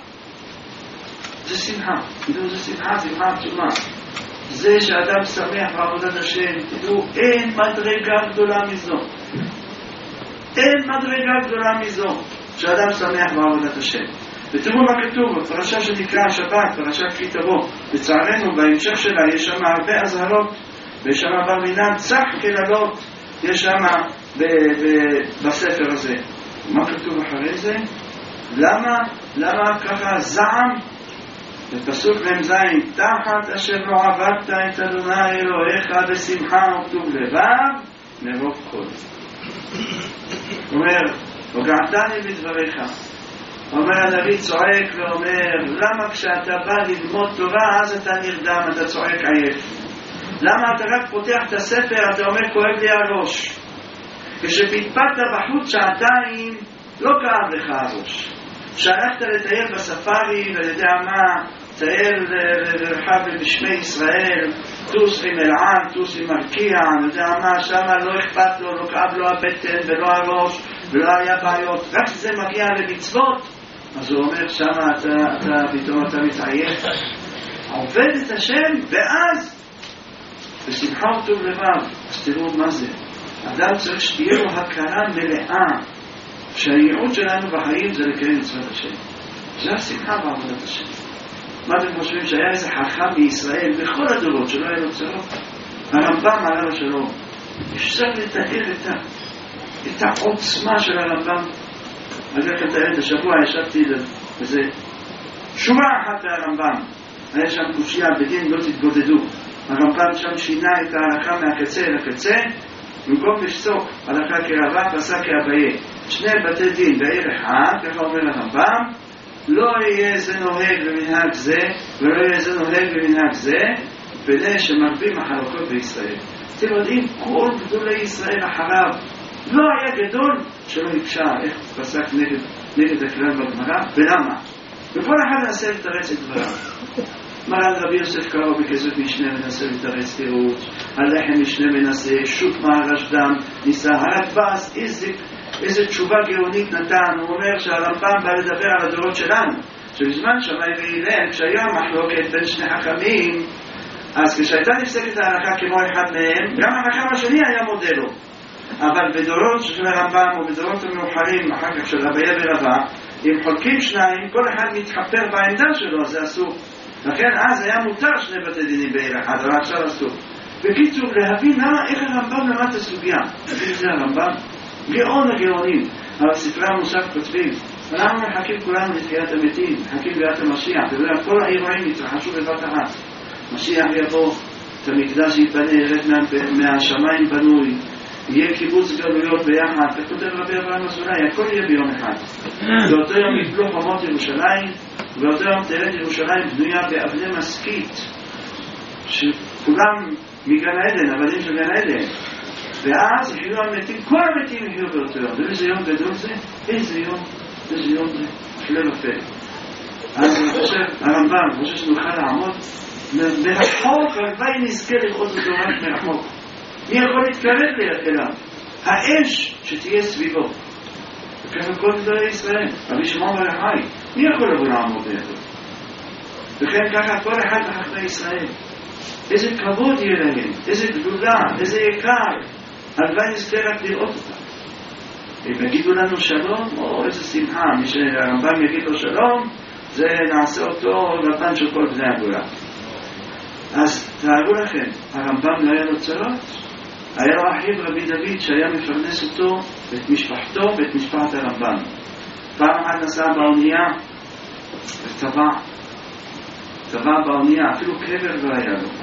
זה שמחה, תדעו, זה שמחה, שמחה עצומה. זה שאדם שמח בעבודת השם, תדעו, אין מדרגה גדולה מזו. אין מדרגה גדולה מזו שאדם שמח בעבודת השם. ותראו מה כתוב בפרשה שנקרא השבת, פרשת כי תבוא. לצערנו בהמשך שלה יש שם הרבה אזהרות, ויש שם בר מינן צח כללות, יש שם ב- ב- בספר הזה. מה כתוב אחרי זה? למה? למה ככה זעם? בפסוק מ"ז, תחת אשר לא עבדת את אדוני אלוהיך בשמחה וכתוב לבב מרוב כל. אומר, הוגעתני בדבריך. אומר הנביא צועק ואומר, למה כשאתה בא ללמוד תורה אז אתה נרדם, אתה צועק עייף? למה אתה רק פותח את הספר, אתה אומר כואב לי הראש? כשפטפטת בחוץ שעתיים לא כאב לך הראש. כשהלכת לטייל בספארי ולדע מה, טייל לרחב בשמי ישראל, טוס עם אלען, טוס עם מרקיע, יודע מה, שמה לא אכפת לו, לא כאב לו הבטן ולא הראש ולא היה בעיות, רק שזה מגיע למצוות, אז הוא אומר שמה אתה, אתה פתאום אתה מתעייף, עובד את השם, ואז בשמחה וטוב לבב. אז תראו מה זה, אדם צריך שתהיה לו הכרה מלאה שהייעוד שלנו בחיים זה לקיים מצוות השם. זה השמחה בעבודת השם. מה אתם חושבים שהיה איזה חכם בישראל בכל הדורות שלא היה לו צרות? הרמב"ם עליו השלום, אפשר לתאר את, ה... את העוצמה של הרמב"ם. אני רק מתאר את השבוע, ישבתי לזה שורה אחת מהרמב"ם, היה שם קושיה בדין לא תתגודדו. הרמב"ם שם שינה את ההלכה מהקצה אל הקצה, במקום לפסוק הלכה כרבה פסק כאביה. שני בתי דין בעיר אחד, ככה אומר הרמב"ם, לא יהיה זה נוהג במנהג זה ולא יהיה זה נוהג במנהג זה, פני שמרבים החלוקות בישראל. אתם יודעים, כל גדולי ישראל אחריו לא היה גדול שלא יקשה איך פסק נגד, נגד הכלל בגמרא. ולמה? וכל אחד נעשה לתרץ את דבריו. מרן רבי יוסף קארו בכזאת משנה מנסה לתרץ תירוץ, הלחם משנה מנסה, שוט מהרשדם ניסה, הרדב"ז איזה, איזה תשובה גאונית נתן. הוא אומר שהרמב"ם בא לדבר על הדורות שלנו, שבזמן שמאי והלל כשהיה מחלוקת בין שני חכמים, אז כשהייתה נפסקת ההלכה כמו אחד מהם, גם החכם השני היה מודלו. אבל בדורות של הרמב"ם ובדורות המאוחרים אחר כך של רביה ורבה, אם חולקים שניים, כל אחד מתחפר בעמדה שלו, זה אסור. לכן אז היה מותר שני בתי דינים בעיר אחד, אבל עכשיו אסור. בקיצור, להבין למה, איך הרמב"ם למד את הסוגיה. זה הרמב"ם, גאון הגאונים. אבל ספרי המוסף כותבים, אנחנו מחכים כולנו לתחיית המתים, מחכים לביאת המשיח, וכל האירועים יתרחשו בבת אחת. משיח יבוא, את המקדש יתבנה, ירד מה, מהשמיים בנוי, יהיה קיבוץ גלויות ביחד, וכותב רבי אברהם אזולאי, הכל יהיה ביום אחד. באותו יום יפלו חומות ירושלים, ובאותו יום תרד ירושלים בנויה באבני מסכית, שכולם מגן העדן, עבדים של גן העדן. ואז יחיו המתים, כל המתים יחיו באותו יום. ואיזה יום גדול זה? איזה יום? איזה יום זה? הפלא ופלא. אז אני חושב, הרמב"ם, אני חושב שנוכל לעמוד מרחוק, הלוואי נזכה לראות אותו רק מרחוק. מי יכול להתקרב אליו? האש שתהיה סביבו. וככה כל גדולי ישראל, רבי שמעון בר יוחאי, מי יכול לבוא לעמוד לידו? וכן ככה כל אחד מחכמי ישראל. איזה כבוד יהיה להם, איזה גדולה, איזה יקר. הלוואי נזכה רק לראות אותם. אם יגידו לנו שלום, או איזה שמחה, מי שהרמב"ם יגיד לו שלום, זה נעשה אותו רבן של כל בני הגולה. אז תארו לכם, הרמב"ם לא היה לו צרות, היה לו אחיו רבי דוד שהיה מפרנס אותו ואת משפחתו ואת משפחת הרמב"ם. פעם אחת נסע באונייה וטבע, טבע באונייה, אפילו קבר לא היה לו,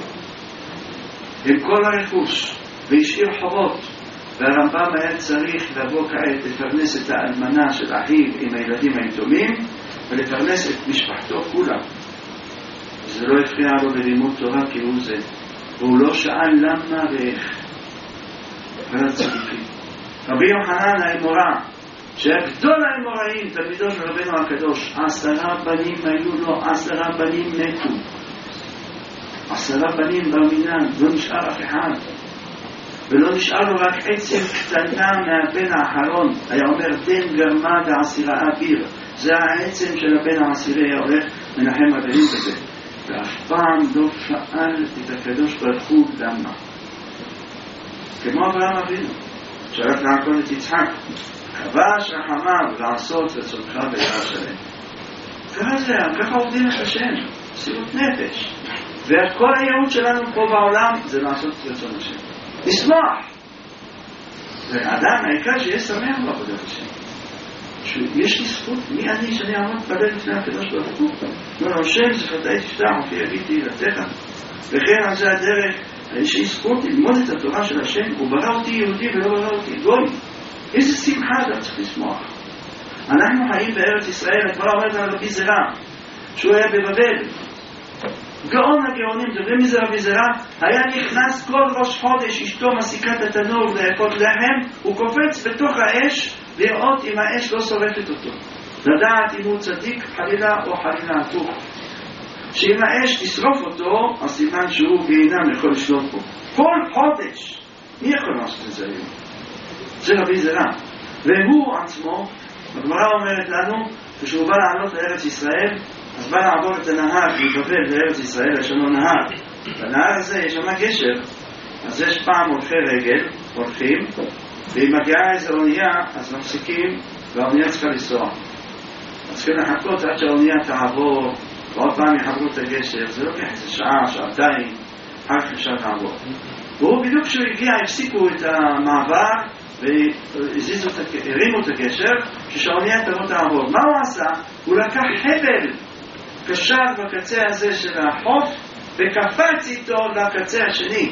עם כל הרכוש, והשאיר חובות, והרמב"ם היה צריך לבוא כעת לפרנס את האלמנה של אחיו עם הילדים היתומים ולפרנס את משפחתו כולה. זה לא הפריע לו ללימוד תורה כי הוא זה, והוא לא שאל למה ואיך. אבל הצדיקים רבי יוחנן האמורא, שהיה גדול האמוראים, תלמידו של רבנו הקדוש, עשרה בנים היו לו, עשרה בנים מתו, עשרה בנים במינם, לא נשאר אף אחד, ולא נשאר לו רק עצם קטנה מהבן האחרון. היה אומר דן גרמה דעשירה אביר, זה העצם של הבן העשירי, היה הולך מנחם אבלים בזה, ואף פעם לא שאל את הקדוש ברוך הוא למה. כמו אברהם אבינו שהלך לעקוד את יצחק, כבש רחמיו לעשות רצונך ביראת שלם. ככה זה, ככה עובדים את השם, מסירות נפש. וכל הייעוד שלנו פה בעולם זה לעשות רצון השם, לשמוח. ואדם העיקר שיהיה שמח בעבודת השם. יש לי זכות, מי אני שאני אעמוד בדל לפני הקדוש ברוך הוא? אומר השם זכרתי תפתח ופי יגיד תהילתך. וכן על זה הדרך, יש לי זכות ללמוד את התורה של השם. הוא ברא אותי יהודי ולא ברא אותי גוי. איזה שמחה אדם צריך לשמוח. אנחנו חיים בארץ ישראל, כבר אומרת על רבי זרע שהוא היה בבבל, גאון הגאונים. דברים מזה רבי זרע היה נכנס כל ראש חודש, אשתו מסיקה את התנור להכות לחם, הוא קופץ בתוך האש לראות אם האש לא שורפת אותו, לדעת אם הוא צדיק חלילה או חלילה הפוך, שאם האש תשרוף אותו אז סימן שהוא גיהינם יכול לשלוט בו. כל חודש מי יכול לעשות את זה היום? זה רבי זרע. והוא עצמו, הגמרא אומרת לנו, כשהוא בא לעלות לארץ ישראל, אז בא לעבור את הנהר מבבל לארץ ישראל, יש לנו נהר, בנהר הזה יש שם גשר, אז יש פעם הולכי רגל, הולכים, ואם מגיעה איזו אונייה אז מפסיקים והאונייה צריכה לנסוע, אז צריכים לחכות עד שהאונייה תעבור ועוד פעם יחברו את הגשר. זה לוקח איזה שעה, שעתיים, אחר כך אפשר לעבור. והוא בדיוק כשהוא הגיע הפסיקו את המעבר והזיזו, הרימו את הגשר כשהאונייה תבוא תעבור. מה הוא עשה? הוא לקח חבל קשר בקצה הזה של החוף וקפץ איתו לקצה השני,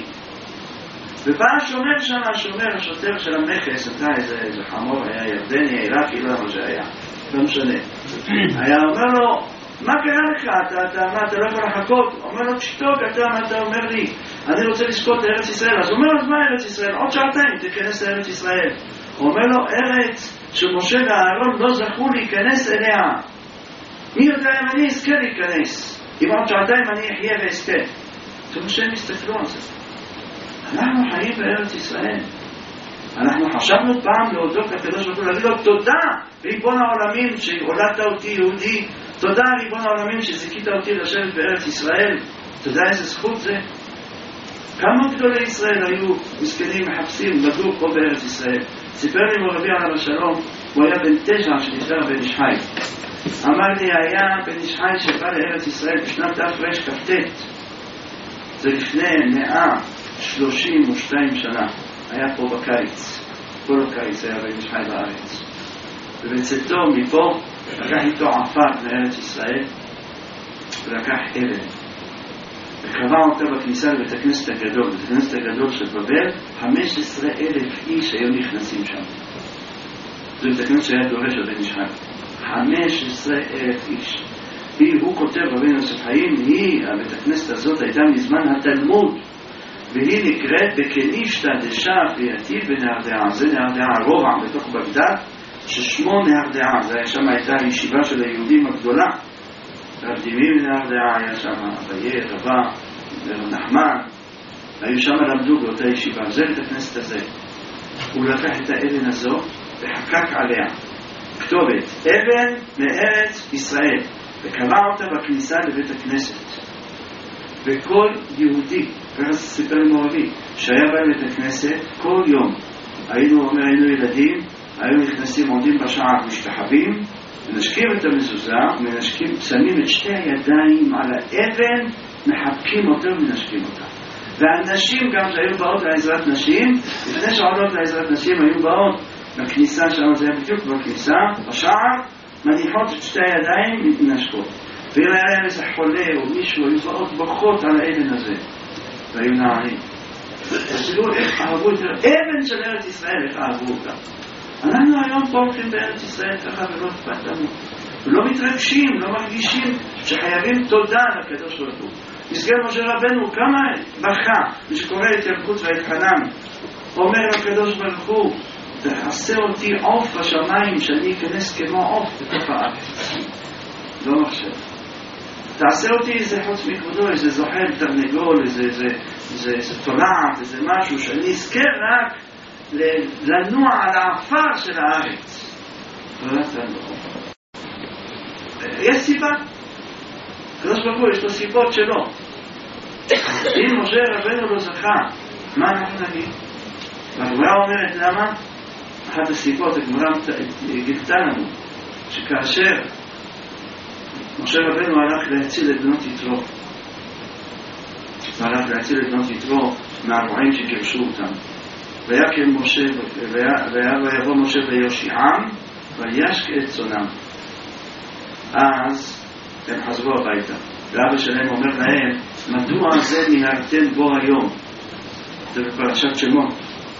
ובא השומר שם, השומר, השוטר של המכס, אתה איזה, איזה חמור, היה ירדני, עיראקי, לא מה שהיה, לא משנה. היה אומר לו, מה קרה לך? אתה, אתה, מה, אתה לא יכול לחכות? אומר לו, תשתוק, אתה, מה אתה אומר לי? אני רוצה לזכות לארץ ישראל. אז הוא אומר לו, מה ארץ ישראל? עוד שעתיים תיכנס לארץ ישראל. הוא אומר לו, ארץ שמשה ואהרון לא זכו להיכנס אליה. מי יודע אם אני אזכה להיכנס? אם עוד שעתיים אני אחיה ואזכה. אתם שהם הסתכלו על זה. אנחנו חיים בארץ ישראל. אנחנו חשבנו פעם להודות לקדוש ברוך הוא, להגיד לו תודה ריבון העולמים שהולדת אותי יהודי, תודה ריבון העולמים שזכית אותי לשבת בארץ ישראל. תודה איזה זכות זה. כמה גדולי ישראל היו מסכנים מחפשים לגור פה בארץ ישראל. סיפר לי מורבי עליו השלום, הוא היה בן תשע שנפטר בן איש חי. אמר לי, היה בן איש חי שבא לארץ ישראל בשנת תר"ש כ"ט, זה לפני מאה שלושים ושתיים שנה, היה פה בקיץ, כל הקיץ היה בן איש חי בארץ. ובצאתו מפה לקח איתו עפר מארץ ישראל ולקח אבן וקבע אותה בכניסה לבית הכנסת הגדול. בית הכנסת הגדול של בבל, חמישה עשר אלף איש היו נכנסים שם. זה בית הכנסת שהיה דורש הבן איש חי. חמישה עשר אלף איש. היא, הוא כותב רבי יוסף חיים, היא, הבית הכנסת הזאת הייתה מזמן התלמוד, והיא נקראת בקנישתא דשעף ליתיב בנהרדעה. זה נהרדעה רובע בתוך בגדד, ששמו נהרדעה. זה היה שם, הייתה הישיבה של היהודים הגדולה. רב דימי בנהרדעה היה שם, אביי, רבא, נחמן, היו שם למדו באותה ישיבה. זה בית הכנסת הזה. הוא לקח את האבן הזו וחקק עליה כתובת, אבן מארץ ישראל, וקבע אותה בכניסה לבית הכנסת. וכל יהודי, ככה סיפר מורבי, שהיה בא לבית הכנסת, כל יום, היינו, אומר, היינו ילדים, היינו נכנסים, עומדים בשער, משתחווים, מנשקים את המזוזה, מנשקים, שמים את שתי הידיים על האבן, מחבקים אותו ומנשקים אותה. והנשים גם שהיו באות לעזרת נשים, לפני שעולות לעזרת נשים היו באות בכניסה שלנו, זה היה בדיוק בכניסה, בשער, מניחות את שתי הידיים ומנשקות. ואם היה להם איזה חולה או מישהו, היו באות בוכות על האבן הזה, והיו נערים. אז תראו איך אהבו את האבן של ארץ ישראל, איך אהבו אותה. אנחנו היום פה הולכים בארץ ישראל ככה ולא אכפת לנו. ולא מתרגשים, לא מרגישים שחייבים תודה לקדוש ברוך הוא. מסגר משה רבנו כמה בכה, ושקורא את ילקוט והתחנן, אומר לקדוש ברוך הוא, תעשה אותי עוף בשמיים, שאני אכנס כמו עוף בתוך הארץ. לא מחשב. תעשה אותי איזה חוץ מכבודו, איזה זוחל, תרנגול, איזה, איזה, איזה, איזה תולעת, איזה משהו, שאני אזכר רק לנוע על העפר של הארץ. יש סיבה. הקדוש ברוך הוא יש לו סיבות שלו. אם משה רבנו לא זכה, מה אנחנו נגיד? והגמרא אומרת למה? אחת הסיבות, הגמרא גילתה לנו שכאשר משה רבנו הלך להציל את בנות יתרו, הלך להציל את בנות יתרו מהארבעים שגירשו אותם, ויקם משה, ויבוא משה ויושיעם וישק את צונם. אז הם חזרו הביתה, ואבא שלהם אומר להם, מדוע זה נהגתם בו היום? זה בפרשת שמות.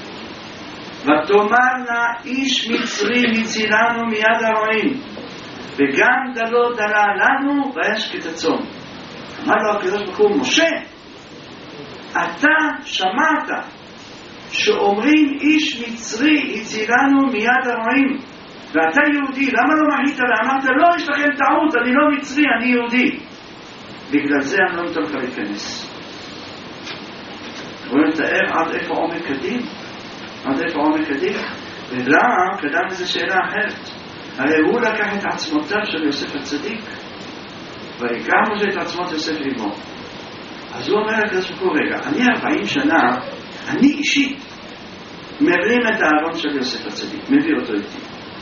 ותאמרנה איש מצרי הצילנו מיד הרועים, וגם דלו דלה לנו וישק את הצאן. אמר לו הקדוש ברוך הוא, משה, אתה שמעת שאומרים איש מצרי הצילנו מיד הרועים, ואתה יהודי, למה לא מחית לה? אמרת, לא, יש לכם טעות, אני לא מצרי, אני יהודי. בגלל זה אני לא נותן לך להיכנס. רואים לתאר עד איפה עומק הדין? עד איפה עומק הדין? ולמה קדם איזו שאלה אחרת? הרי הוא לקח את עצמותיו של יוסף הצדיק, ויקח משה את עצמות יוסף לימו. אז הוא אומר לקדוש ברוך הוא, רגע, אני ארבעים שנה, אני אישית מרים את הארון של יוסף הצדיק, מביא אותו איתי.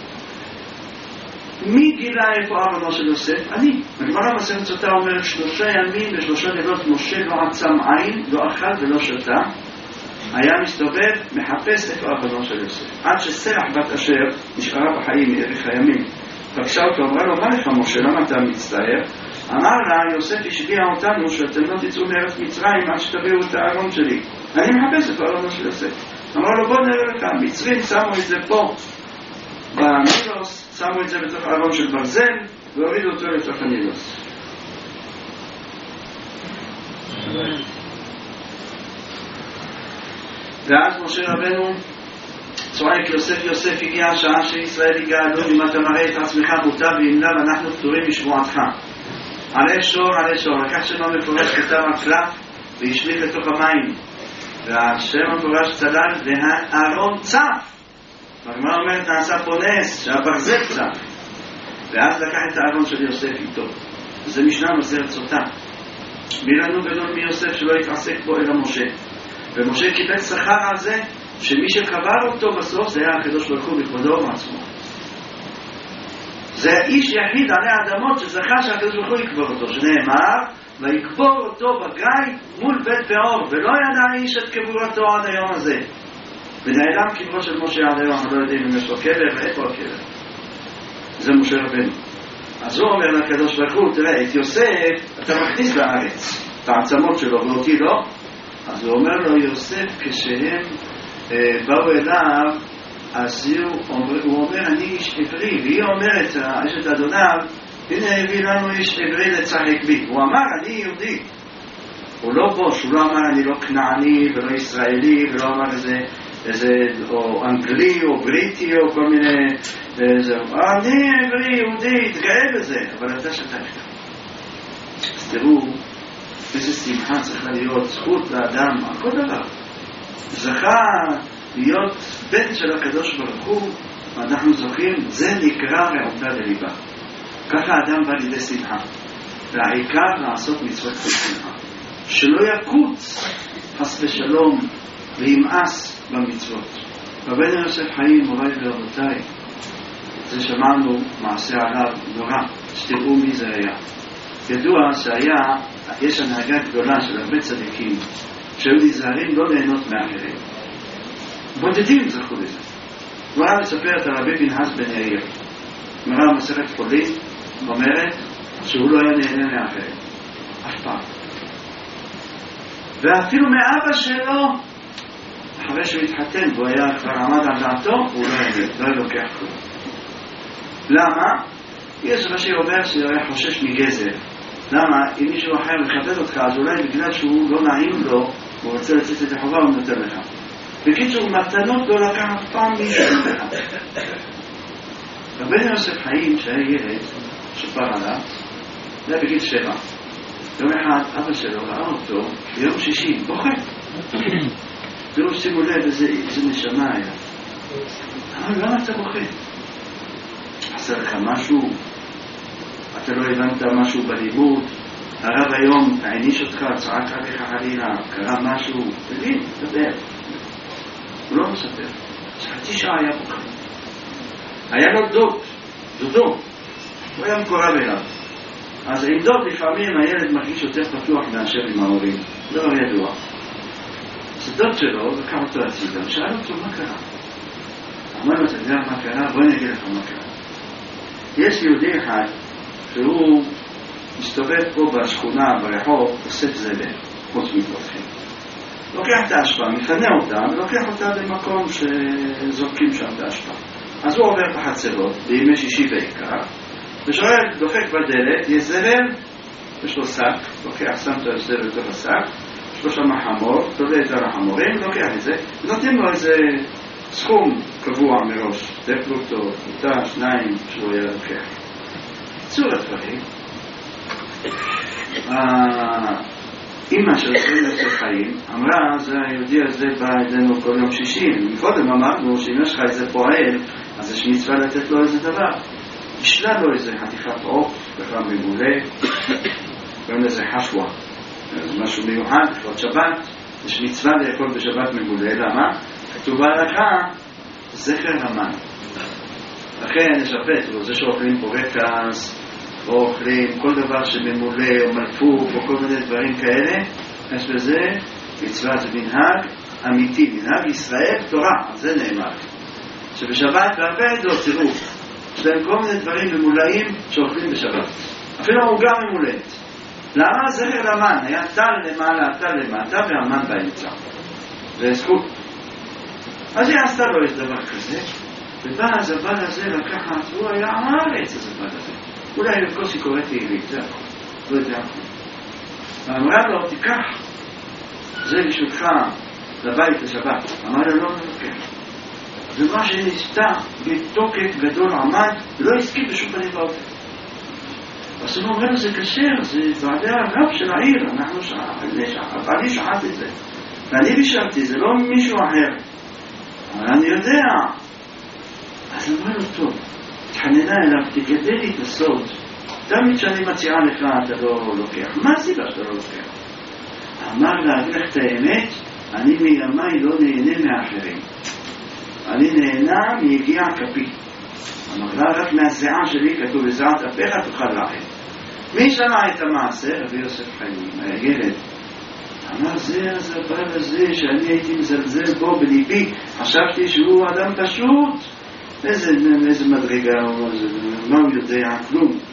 מי גילה איפה ארונו של יוסף? אני. הגמרא במסכת סוטה אומרת, שלושה ימים ושלושה לילות משה לא עצם עין, לא אכל ולא שתה, היה מסתובב, מחפש איפה ארונו של יוסף. עד שסרח בת אשר נשארה בחיים מערך הימים, פגשה אותו, אמרה לו, מה לך משה, למה אתה מצטער? אמר לה, יוסף השביע אותנו שאתם לא תצאו מארץ מצרים עד שתביאו את הארון שלי. אני מחפש איפה ארונו של יוסף. אמר לו, בוא נראה לך, המצרים שמו את זה פה בנילוס, שמו את זה בתוך הארון של ברזל והורידו אותו לתוך הנילוס. ואז משה רבנו צועק, יוסף יוסף, הגיעה השעה שישראל יגאלו, אם אתה מראה את עצמך מוטב ואמנה ואנחנו פטורים משמועתך. עלי שור עלי שור, לקח שם המפורש כתב על קלף והשליך לתוך המים, והשם המפורש צלל והארון צף. והגמרא אומרת, נעשה פה נס שהברזל צף, ואז לקח את הארון של יוסף איתו. זה משנה מסכת סוטה. מי לנו גדול מיוסף שלא יתעסק בו אלא משה, ומשה קיבל שכר על זה שמי שקבר אותו בסוף זה היה הקדוש ברוך הוא בכבודו ובעצמו. זה האיש יחיד עלי האדמות שזכה שהקדוש ברוך הוא יקבור אותו, שנאמר ויקבור אותו בגיא מול בית פאור, ולא ידע האיש את קבורתו עד היום הזה. ונעלם קברו של משה עד היום, לא יודעים אם יש לו קבר ואיפה הקבר. זה משה רבנו. אז הוא אומר לקדוש ברוך הוא, תראה, את יוסף אתה מכניס לארץ, את העצמות שלו ואותי לא. אז הוא אומר לו, יוסף, כשהם אה, באו אליו, אז הוא אומר, הוא אומר, אני איש עברי, והיא אומרת, אשת אדוניו, הנה הביא לנו איש עברי לצחק בי. הוא אמר, אני יהודי. הוא לא בוש, הוא לא אמר, אני לא כנעני ולא ישראלי, ולא אמר איזה, איזה או אנגלי או בריטי או כל מיני, איזה, אני עברי, יהודי, תגאה בזה, אבל אתה שתקת. אז תראו, איזה שמחה צריכה להיות, זכות לאדם, על כל דבר. זכה להיות בן של הקדוש ברוך הוא, ואנחנו זוכים, זה נקרא רעותה לליבה. ככה האדם בא לידי שמחה. והעיקר לעשות מצוות בשמחה. שלא יקוץ חס ושלום וימאס במצוות. רבנו יוסף חיים, מוריי ורבותיי, זה שמענו מעשה עליו נורא, שתראו מי זה היה. ידוע שהיה, יש הנהגה גדולה של הרבה צדיקים שהיו נזהרים לא ליהנות מאחרים. בודדים זכו לזה. הוא היה מספר את הרבי פנחס בן יאיר, מראה מסכת חולין, אומרת שהוא לא היה נהנה מאחרים אף פעם, ואפילו מאבא שלו אחרי שהוא התחתן והוא היה כבר עמד על דעתו, הוא לא היה, לא היה לוקח כלום. למה? יש ראשי אומר שהוא היה חושש מגזר. למה? אם מישהו אחר מכבד אותך, אז אולי בגלל שהוא לא נעים לו הוא רוצה לצאת את החובה, הוא נותן לך. בקיצור, מתנות לא לקח אף פעם מישהו לך. רבנו יוסף חיים, שהיה ילד שפר עליו, זה היה בגיל שבע. יום אחד אבא שלו ראה אותו ביום שישי, בוכה. תראו, שימו לב איזה, איזה נשמה היה. אבל למה אתה בוכה? עשה לך משהו? אתה לא הבנת משהו בלימוד? הרב היום העניש אותך, צעק עליך חלילה, קרה משהו? תגיד, תדבר. הוא לא מספר. חצי שעה היה בוכה. היה לו דוד, דודו. הוא היה מקורב אליו. אז עם דוד לפעמים הילד מרגיש יותר פתוח מאשר עם ההורים. זה לא ידוע. אז דוד שלו לקח אותו הצידה, ושאל אותו מה קרה. אמר לו, אתה יודע מה קרה? בוא אני אגיד לך מה קרה. יש יהודי אחד שהוא מסתובב פה בשכונה, ברחוב, אוסף זבל, חוץ מפותחים. לוקח את ההשפעה, מפנה אותה, ולוקח אותה במקום שזורקים שם את ההשפעה. אז הוא עובר בחצרות, בימי שישי בעיקר, ושואל, דופק בדלת, יש זבל, יש לו שק, לוקח, שם את הזבל בתוך השק, יש לו שם חמור, תולה את החמורים, לוקח את זה, ונותנים לו איזה סכום קבוע מראש, שתי פלוטות, פלוטה, שניים, שהוא היה לוקח. צור הדברים, אמא של רבנו יוסף חיים אמרה, זה היהודי הזה בא אלינו כל יום שישי. מקודם אמרנו שאם יש לך איזה פועל, אז יש מצווה לתת לו איזה דבר. בשלה לו איזה חתיכת עוף, בכלל ממולא, גם איזה חשווה, זה משהו מיוחד, לכבוד שבת, יש מצווה לאכול בשבת ממולא. למה? כתוב בהלכה, זכר המן. לכן יש הפת, זה שאוכלים בורקס, או אוכלים כל דבר שממולא או מלפוף או כל מיני דברים כאלה, יש בזה מצוות מנהג אמיתי, מנהג ישראל תורה. זה נאמר שבשבת והרבה עדות, תראו, יש להם כל מיני דברים ממולאים שאוכלים בשבת, אפילו עוגה ממולאת. למה? זכר המן, היה טל למעלה, טל למטה והמן באמצע, זה זכות. אז היא עשתה לו איזה דבר כזה, ובא הזבל הזה לקחת, הוא היה הארץ הזבל הזה, אולי בקושי קוראתי לי, זה הכל, לא יודע הכל. ואמרה לו, תיקח, זה בשבילך לבית לשבת. אמר לו, לא נלוקח. ומה שניסתה בתוקף גדול עמד, לא הסכים בשום פנים באופן. אז הוא אומר, זה קשר, זה ועדי הרב של העיר, אנחנו שחט, אני שחט את זה. ואני בישרתי, זה לא מישהו אחר. אבל אני יודע. אז אמר לו, טוב, התחננה אליו, תגדל לי את הסוד. תמיד שאני מציעה לך, אתה לא לוקח. מה הסיבה שאתה לא לוקח? אמר להגיד לך את האמת, אני מימי לא נהנה מאחרים. אני נהנה מיגיע כפי. אמר לה, רק מהזיעה שלי, כתוב בזיעת אפיך תוכל לאחר. מי שמע את המעשה? רבי יוסף חיים, הילד. אמר, זה הזבל הזה שאני הייתי מזלזל בו בליבי, חשבתי שהוא אדם פשוט. איזה, איזה מדרגה, מה הוא יודע, כלום.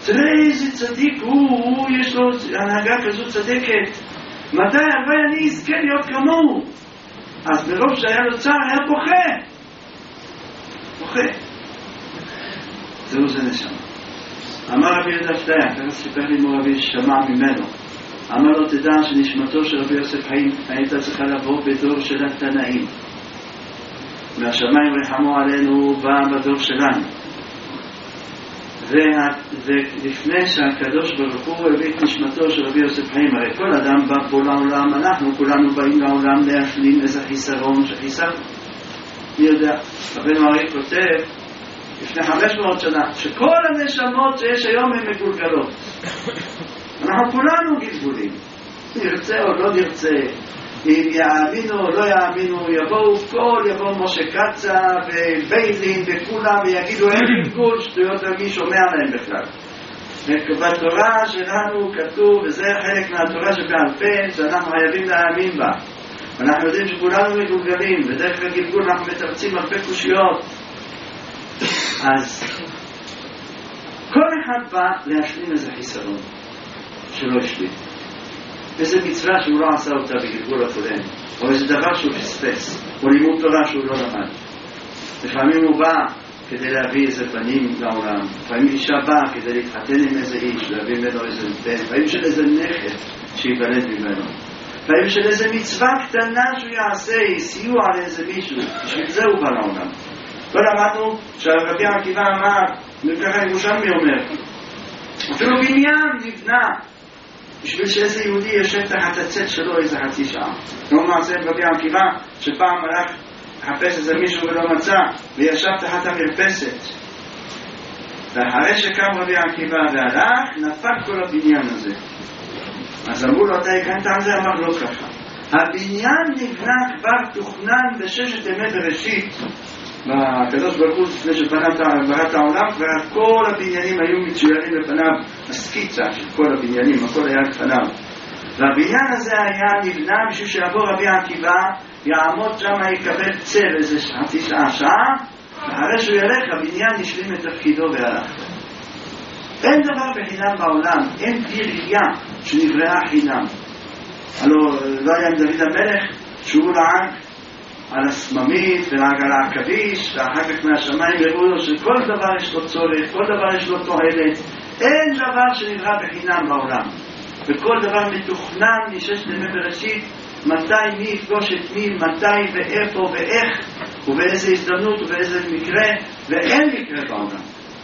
תראה איזה צדיק הוא, הוא יש לו הנהגה כזו צדקת, מתי הלוואי אני אזכה להיות כמוהו. אז ברוב שהיה לו צער היה בוכה בוכה. זהו זה נשמה. אמר רבי יהודה פתיה, ככה סיפר לי מורבי ששמע ממנו, אמר לו תדע שנשמתו של רבי יוסף חיים הייתה צריכה לבוא בדור של התנאים, מהשמיים רחמו עלינו בא בדור שלנו, ולפני שהקדוש ברוך הוא הביא את נשמתו של רבי יוסף חיים, הרי כל אדם בא פה לעולם, אנחנו כולנו באים לעולם להשלים איזה חיסרון שחיסר. מי יודע, רבנו הרי כותב לפני חמש מאות שנה שכל הנשמות שיש היום הן מגולגלות. אנחנו כולנו גלגולים, נרצה או לא נרצה, אם יאמינו או לא יאמינו, יבואו כל, יבואו משה קצה וביילין וכולם ויגידו אין גלגול, שטויות למי שומע להם בכלל. ובתורה שלנו כתוב, וזה חלק מהתורה שבעל פה, שאנחנו חייבים להאמין בה. אנחנו יודעים שכולנו מגולגלים, ודרך הגלגול אנחנו מתרצים הרבה קושיות. אז כל אחד בא להשלים איזה חיסרון שלא השלים, איזה מצווה שהוא לא עשה אותה בגלגול הקודם, או איזה דבר שהוא פספס, או לימוד תורה שהוא לא למד. לפעמים הוא בא כדי להביא איזה בנים לעולם, לפעמים אישה באה כדי להתחתן עם איזה איש, להביא ממנו איזה בן, לפעמים של איזה נכד שיוולד ממנו, לפעמים של איזה מצווה קטנה שהוא יעשה, סיוע לאיזה מישהו, בשביל זה הוא בא לעולם. לא למדנו שהרבי עקיבא אמר, וככה ירושלמי אומר, אפילו בניין נבנה בשביל שאיזה יהודי יושב תחת הצאת שלו איזה חצי שעה. לא מעשה רבי עקיבא שפעם הלך לחפש איזה מישהו ולא מצא וישב תחת המרפסת, ואחרי שקם רבי עקיבא והלך נפק כל הבניין הזה. אז אמרו לו אתה הקנת על זה? אמר לא ככה, הבניין נבנה כבר תוכנן בששת ימי בראשית, בקדוש ברוך הוא לפני שבנה את העולם, כבר כל הבניינים היו מצוירים לפניו, הסקיצה של כל הבניינים, הכל היה לפניו. והבניין הזה היה נבנה בשביל שיבוא רבי עקיבא, יעמוד שם, יקבל צל איזה חצי שעה שעה, ואחרי שהוא ילך הבניין נשלים את תפקידו והלך. אין דבר בחינם בעולם, אין בריאה שנבראה חינם. הלוא לא היה דוד המלך שהוא לעג על הסממית ולעג על העכביש, ואחר כך מהשמיים הראו לו שכל דבר יש לו צורך, כל דבר יש לו תועלת. אין דבר שנברא בחינם בעולם, וכל דבר מתוכנן מששת ימי בראשית, מתי מי יפגוש את מי, מתי ואיפה ואיך ובאיזה הזדמנות ובאיזה מקרה, ואין מקרה בעולם.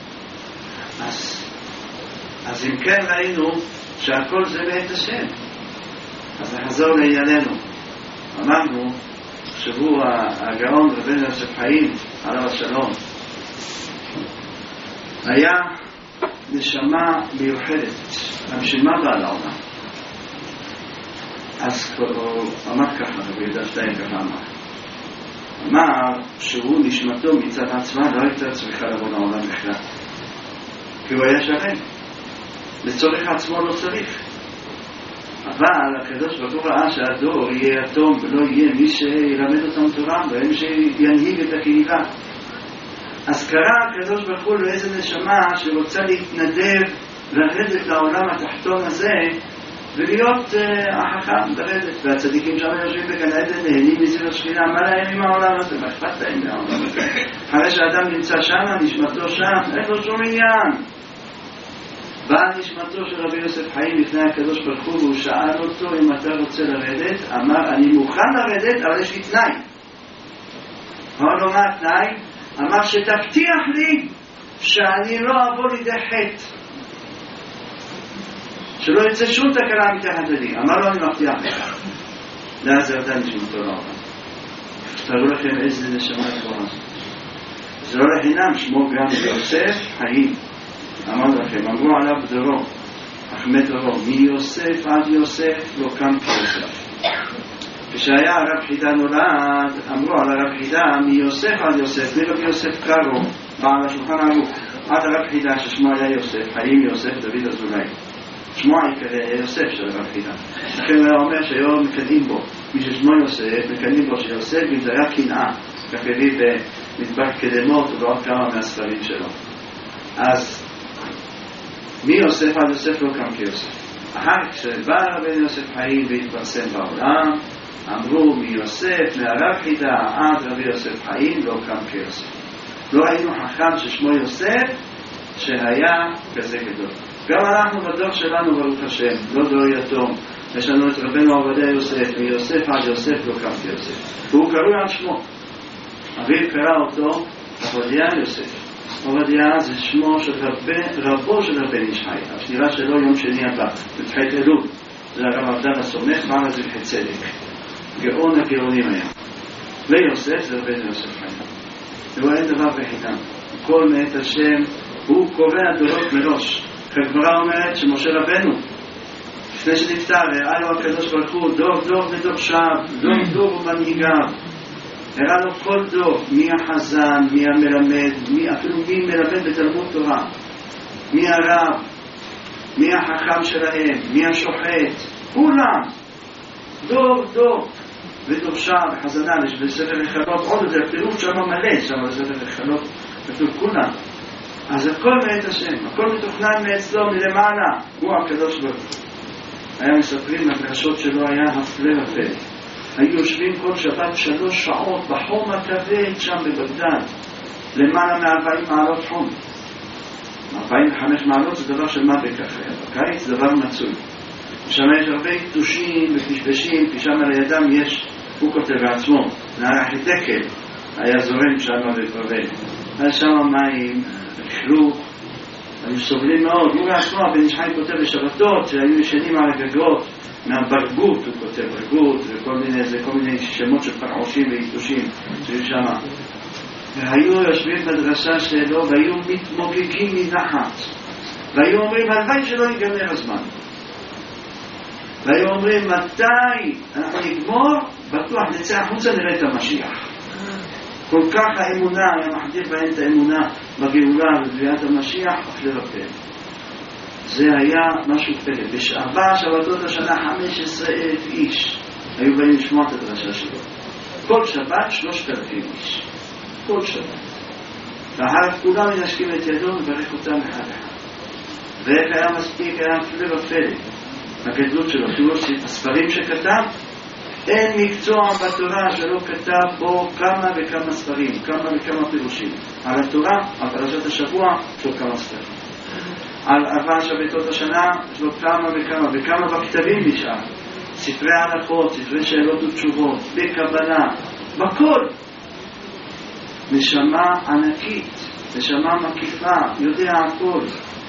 אז, אז אם כן ראינו שהכל זה בעת השם. אז נחזור לענייננו. אמרנו שהוא הגאון רבנו יוסף חיים עליו השלום היה נשמה מיוחדת, הנשמה באה לעולם. אז הוא אמר ככה, רבי יהודה שטיין ככה אמר אמר שהוא נשמתו מצד עצמה לא הייתה צריכה לבוא לעולם בכלל, כי הוא היה שלם, לצורך עצמו לא צריך. אבל הקדוש ברוך הוא ראה שהדור יהיה אטום ולא יהיה מי שילמד אותם תורה ומי שינהיג את הקהילה. אז קרא הקדוש ברוך הוא לאיזה נשמה שרוצה להתנדב לרדת לעולם התחתון הזה ולהיות uh, החכם לרדת, והצדיקים שם יושבים בגן עדן נהנים מזיר השכינה. מה להם עם העולם הזה? מה אכפת להם מהעולם הזה? אחרי שאדם נמצא שם, נשמתו שם, אין לו שום עניין. באה נשמתו של רבי יוסף חיים לפני הקדוש ברוך הוא, והוא שאל אותו אם אתה רוצה לרדת. אמר אני מוכן לרדת אבל יש לי תנאי. אמר לו מה התנאי? אמר שתבטיח לי שאני לא אבוא לידי חטא, שלא יצא שום תקלה מתחת לי. אמר לו אני מבטיח לך. ואז ירדה נשמתו לעולם. תראו לכם איזה נשמה גבוהה. זה לא לחינם שמו גם יוסף חיים. אמר לכם, אמרו עליו דורו, אחמת דורו, מיוסף עד יוסף לא קם כיוסף. כשהיה הרב חידה נולד, אמרו על הרב חידה מיוסף עד יוסף, מרב יוסף קרו, בעל השולחן ערוך, עד הרב חידה ששמו היה יוסף, חיים יוסף דוד אזולאי. שמו העיקרי היה יוסף של הרב חידה. לכן הוא אומר שהיום מקנים בו, מי ששמו יוסף, מקנים בו שיוסף, אם זה היה קנאה, כך הביא במדבר קדמות ובעוד כמה מהספרים שלו. אז מיוסף עד יוסף לא קם כיוסף. אחר כשבא רבנו יוסף חיים והתפרסם בעולם, אמרו מיוסף מהרב חידה עד רבי יוסף חיים לא קם כיוסף. לא ראינו חכם ששמו יוסף שהיה כזה גדול. גם אנחנו בדור שלנו ברוך השם, לא דור יתום, יש לנו את רבנו עובדיה יוסף, מיוסף עד יוסף לא קם כיוסף, והוא קרוי על שמו. אביו קרא אותו עובדיה יוסף. עובדיה זה שמו של רבה, רבו של רבן איש חי. השנירה שלו יום שני הבא בתחילת אלול, זה הרב עבדיה הסומך בעל זבחי צדק, גאון הגאונים היה. ויוסף זה רבנו יוסף חי, והוא אין דבר בחידם, כל מאת השם הוא קובע דורות מראש. הגמרא אומרת שמשה רבנו לפני שנפטר הראה לו הקדוש ברוך הוא דור דור ודור שב, דור דור ומנהיגיו, הראה לו כל דור, מי החזן, מי המלמד, מי, אפילו מי מלמד בתלמוד תורה, מי הרב, מי החכם שלהם, מי השוחט, כולם דור דור ודור שב וחזנה. יש בספר החלות עוד יותר פירוט שם מלא, שם בספר החלות כתוב כולם. אז הכל מאת השם, הכל מתוכנן מאצלו מלמעלה, הוא הקדוש ברוך הוא. היה מספרים מהדרשות שלו, היה הפלא ופלא. היו יושבים כל שבת שלוש שעות בחום הכבד שם בבגדד, למעלה מ-ארבעים מעלות חום. ארבעים וחמש מעלות זה דבר של מה בכך היה, בקיץ זה דבר מצוי. שם יש הרבה קדושים ופשפשים, כי שם על הידם יש, הוא כותב בעצמו, נער החידקל היה זורם שם בפרבל. היה שם מים, חלוק, היו סובלים מאוד. הוא בעצמו, בן איש חי כותב בשבתות שהיו ישנים על הגגות מהברגות, הוא כותב ברגות וכל מיני, זה כל מיני שמות של פרעושים ויתושים שהיו שם, והיו יושבים בדרשה שלו והיו מתמוגגים מנחת, והיו אומרים הלוואי שלא ייגמר הזמן, והיו אומרים מתי אנחנו נגמור, בטוח נצא החוצה נראה את המשיח. כל כך האמונה, היה מחדיר בהם את האמונה בגאולה ובביאת המשיח, אף לרפא. זה היה משהו פלא. בשעבה שבתות השנה חמש עשרה אלף איש היו באים לשמוע את הדרשה שלו. כל שבת שלושת אלפים איש. כל שבת. ואחר כולם מנשקים את ידו וברך אותם אחד אחד. ואיך היה מספיק, היה פלא ופלא. הגדלות שלו, תראו הספרים שכתב, אין מקצוע בתורה שלא כתב בו כמה וכמה ספרים, כמה וכמה פירושים. על התורה, על פרשת השבוע, יש לו כמה ספרים. על ארבע שבתות השנה, יש לו כמה וכמה, וכמה בכתבים נשאר. ספרי הלכות, ספרי שאלות ותשובות, בקבלה, בכל. נשמה ענקית, נשמה מקיפה, יודע הכל.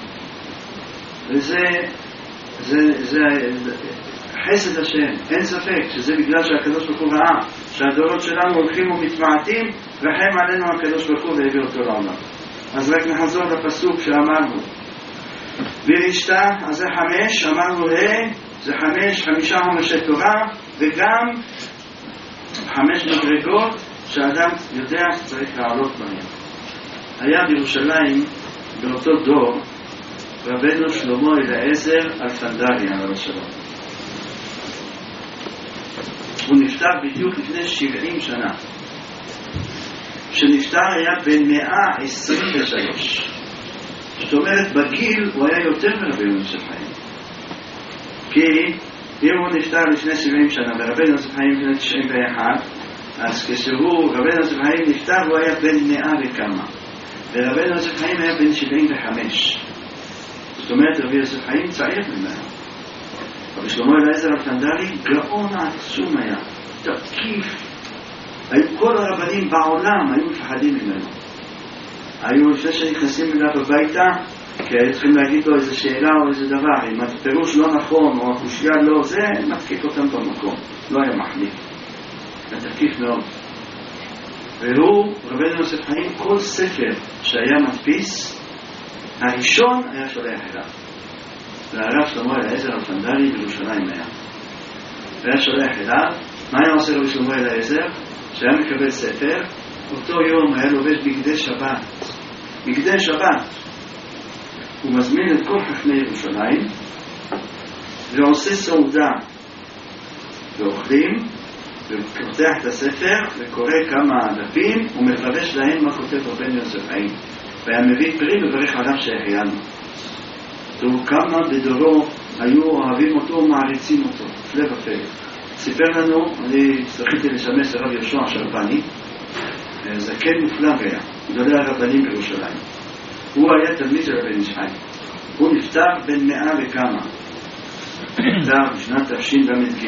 וזה, זה, זה, זה, חסד השם, אין ספק שזה בגלל שהקדוש ברוך הוא ראה שהדורות שלנו הולכים ומתמעטים, רחם עלינו הקדוש ברוך הוא והביא אותו לעולם. אז רק נחזור לפסוק שאמרנו וירשתה, אז זה חמש, אמרנו לה, זה חמש, חמישה חומשי תורה, וגם חמש מדרגות שהאדם יודע שצריך לעלות בהם. היה בירושלים באותו דור רבנו שלמה אליעזר אלפנדרי עליו השלום. הוא נפטר בדיוק לפני שבעים שנה. כשנפטר היה בן מאה עשרים ושלוש. זאת אומרת, בגיל הוא היה יותר מרבנו יוסף חיים. כי אם הוא נפטר לפני שבעים שנה ורבנו יוסף חיים לפני תשעים ואחת, אז כשהוא, רבנו יוסף חיים נפטר, הוא היה בן מאה וכמה. ורבנו יוסף חיים היה בן שבעים וחמש. זאת אומרת, רבי יוסף חיים צעיר ממנו. רבי שלמה אליעזר אלפנדרי גאון עצום היה, תקיף. היו כל הרבנים בעולם היו מפחדים ממנו. היו לפני שנכנסים אליו בביתה, כי היו צריכים להגיד לו איזו שאלה או איזה דבר, אם הפירוש לא נכון או הקושיה לא זה, מתקיף אותם במקום, לא היה מחליט. היה תקיף מאוד. והוא, רבנו יוסף חיים, כל ספר שהיה מדפיס, הראשון היה שולח אליו. והרב שלמה אליעזר אלפנדרי בירושלים היה. והיה שולח אליו, מה היה עושה רבי שלמה אליעזר? שהיה מקבל ספר, אותו יום היה לובש בגדי שבת. בגדי שבת. הוא מזמין את כל חכמי ירושלים, ועושה סעודה. ואוכלים, ופותח את הספר, וקורא כמה דפים, ומפרש להם מה כותב רבנו יוסף חיים. והיה מביא פרי וברך עליו שהחיינו. תראו כמה בדורו היו אוהבים אותו, מעריצים אותו, הפלא ופלא. סיפר לנו, אני זכיתי לשמש הרב יהושע שרבני, זקן מופלג היה, גדולי הרבנים בירושלים. הוא היה תלמיד של הבן איש חי. הוא נפטר בין מאה וכמה. נפטר בשנת תש"ג,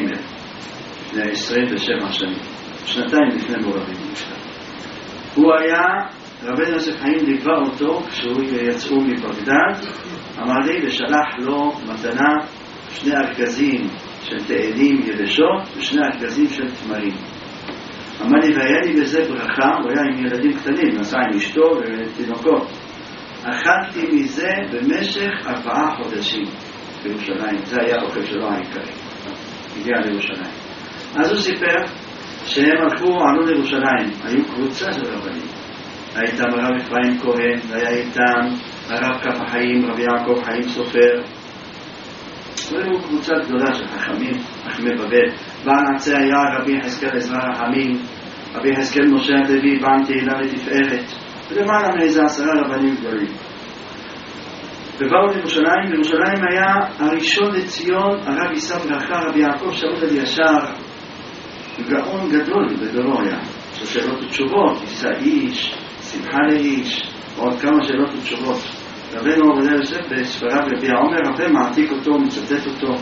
לפני עשרים ושבע שנים. שנתיים לפני מורבים נפטר. הוא היה, רבנו יוסף חיים ליווה אותו כשהוא יצאו מבגדד, אמר לי ושלח לו מתנה שני ארגזים של תאנים יבשות ושני ארגזים של תמרים. אמר לי והיה לי בזה ברכה, הוא היה עם ילדים קטנים, נסע עם אשתו ותינוקות. אכלתי מזה במשך ארבעה חודשים בירושלים, זה היה האוכל שלו העיקרי, הגיע לירושלים. אז הוא סיפר שהם הלכו, עלו לירושלים, היו קבוצה של רבנים. היה איתם הרב אפרים כהן, היה איתם הרב כף החיים, רבי יעקב חיים סופר. היו קבוצה גדולה של חכמים, חכמי בבל. בעל עצי היה רבי יחזקאל עזרא רחמים, רבי יחזקאל משה הלוי, בעל תהילה לתפארת. ולמעלה מאיזה עשרה רבנים גדולים. ובאו לירושלים, בירושלים היה הראשון לציון, הרב יישא ברכה, רבי יעקב שאול אלישר, גאון גדול בדורו היה, של שאלות ותשובות, יישא איש, שמחה לאיש, ועוד כמה שאלות ותשובות. רבנו עובדיה יוסף בספריו רבי העומר, הרבה מעתיק אותו, מצטט אותו.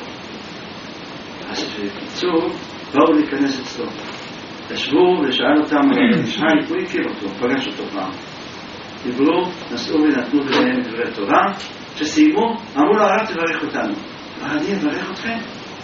אז בקיצור, באו להיכנס אצלו. ישבו ושאל אותם, שחי, הוא הכיר אותו, פגש אותו פעם. דיברו, נסעו ונתנו ביניהם דברי תורה, שסיימו, אמרו לו, הרב תברך אותנו. אני אברך אתכם?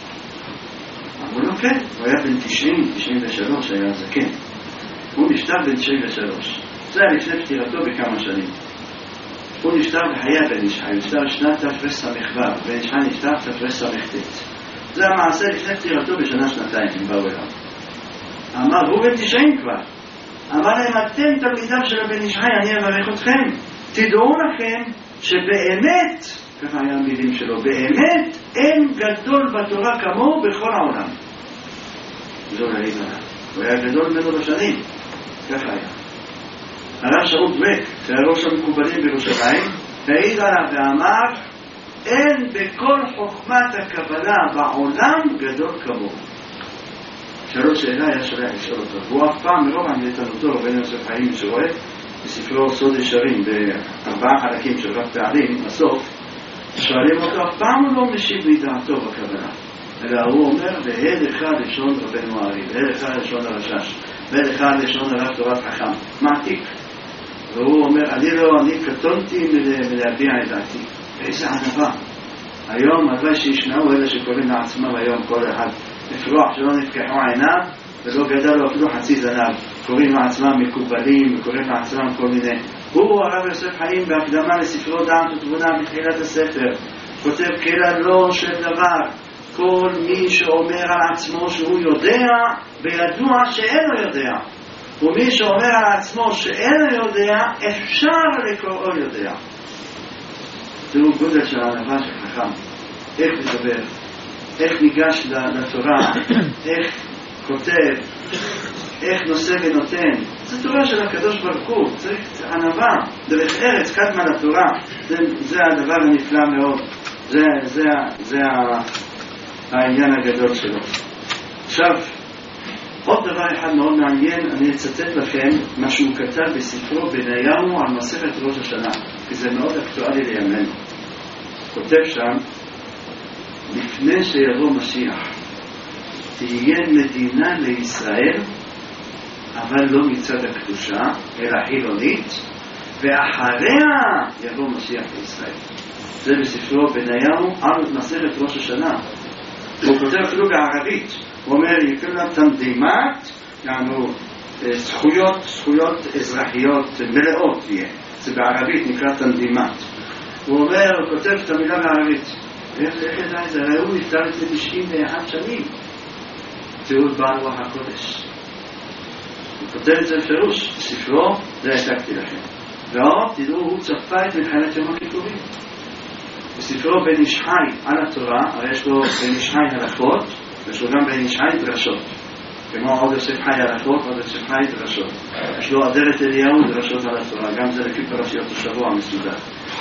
אמרו לו, כן. הוא היה בן תשעים, תשעים ושלוש, היה זקן. הוא נפטר בן תשעים ושלוש. זה היה לפני פטירתו בכמה שנים. הוא נפטר בחיי בן איש חי, נפטר שנת תרס"ו, בן איש חי נפטר תרס"ט. זה המעשה לפני פטירתו בשנה שנתיים, הם באו אליו. אמר, הוא בן תשעים כבר. אמר להם, אתם תלמידיו של הבן איש חי, אני אברך אתכם. תדעו לכם שבאמת, ככה היה המילים שלו, באמת אין גדול בתורה כמוהו בכל העולם. זו להעיד עליו. הוא היה גדול ממנו בשנים. ככה היה. הרב שאול דבק, שהיה ראש המקובלים בירושלים, העיד עליו ואמר, אין בכל חוכמת הקבלה בעולם גדול כמוהו. שאלו שאלה היה שולח לשאול אותו. והוא אף פעם מרוב עמדתנותו, רבנו יוסף חיים שרואה, בספרו סוד ישרים, בארבעה חלקים של רב פעלים, בסוף, שואלים אותו, אף פעם הוא לא משיב מדעתו בקבלה. אלא הוא אומר, והד אחד לשון רבנו הארי, והד אחד לשון הרשש, והד אחד לשון הרב תורת חכם. מעתיק. והוא אומר, אני לא, אני קטונתי מלהביע את דעתי. איזה ענבה. היום, הלוואי שישמעו אלה שקוראים לעצמם היום כל אחד, לפרוח שלא נפקחו עיניו, ולא גדל לו אפילו חצי זנב. קוראים לעצמם מקובלים, וקוראים לעצמם כל מיני. הוא, הרב יוסף חיים, בהקדמה לספרו דעת ותבונה בתחילת הספר, כותב כללו של דבר, כל מי שאומר על עצמו שהוא יודע, וידוע שאינו יודע. ומי שאומר על עצמו שאינו יודע, אפשר לקראו יודע. זהו גודל של הענבה של חכם. איך מדבר, איך ניגש לתורה, איך כותב, איך נושא ונותן. זו תורה של הקדוש ברוך הוא, צריך ענבה, דרך ארץ קדמה לתורה. זה, זה הדבר הנפלא מאוד. זה, זה, זה העניין הגדול שלו. עכשיו, עוד דבר אחד מאוד מעניין, אני אצטט לכם מה שהוא כתב בספרו בניהו על מסכת ראש השנה, כי זה מאוד אקטואלי לימינו. כותב שם, לפני שיבוא משיח, תהיה מדינה לישראל, אבל לא מצד הקדושה, אלא חילונית, ואחריה יבוא משיח לישראל. זה בספרו בניהו על מסכת ראש השנה. הוא כותב אפילו בערבית. הוא אומר, יקרא תמדימת, יענו, זכויות, זכויות אזרחיות מלאות יהיה. זה בערבית נקרא תמדימת. הוא אומר, הוא כותב את המילה בערבית. איך ידע את זה? הרי הוא נפטר לפני תשעים ואחת שנים. תראו את בעל רוח הקודש. הוא כותב את זה בפירוש. בספרו, זה העתקתי לכם. ועוד, תדעו, הוא צפה את מלחמת יום הכיפורים. בספרו בן איש חי על התורה, הרי יש לו בן איש חי הלכות, יש לו גם בן איש חי דרשות. כמו עוד יוסף חי הלכות, עוד יוסף חי דרשות. יש לו אדרת אליהו דרשות על התורה, גם זה לפי פרשיות השבוע מסודר.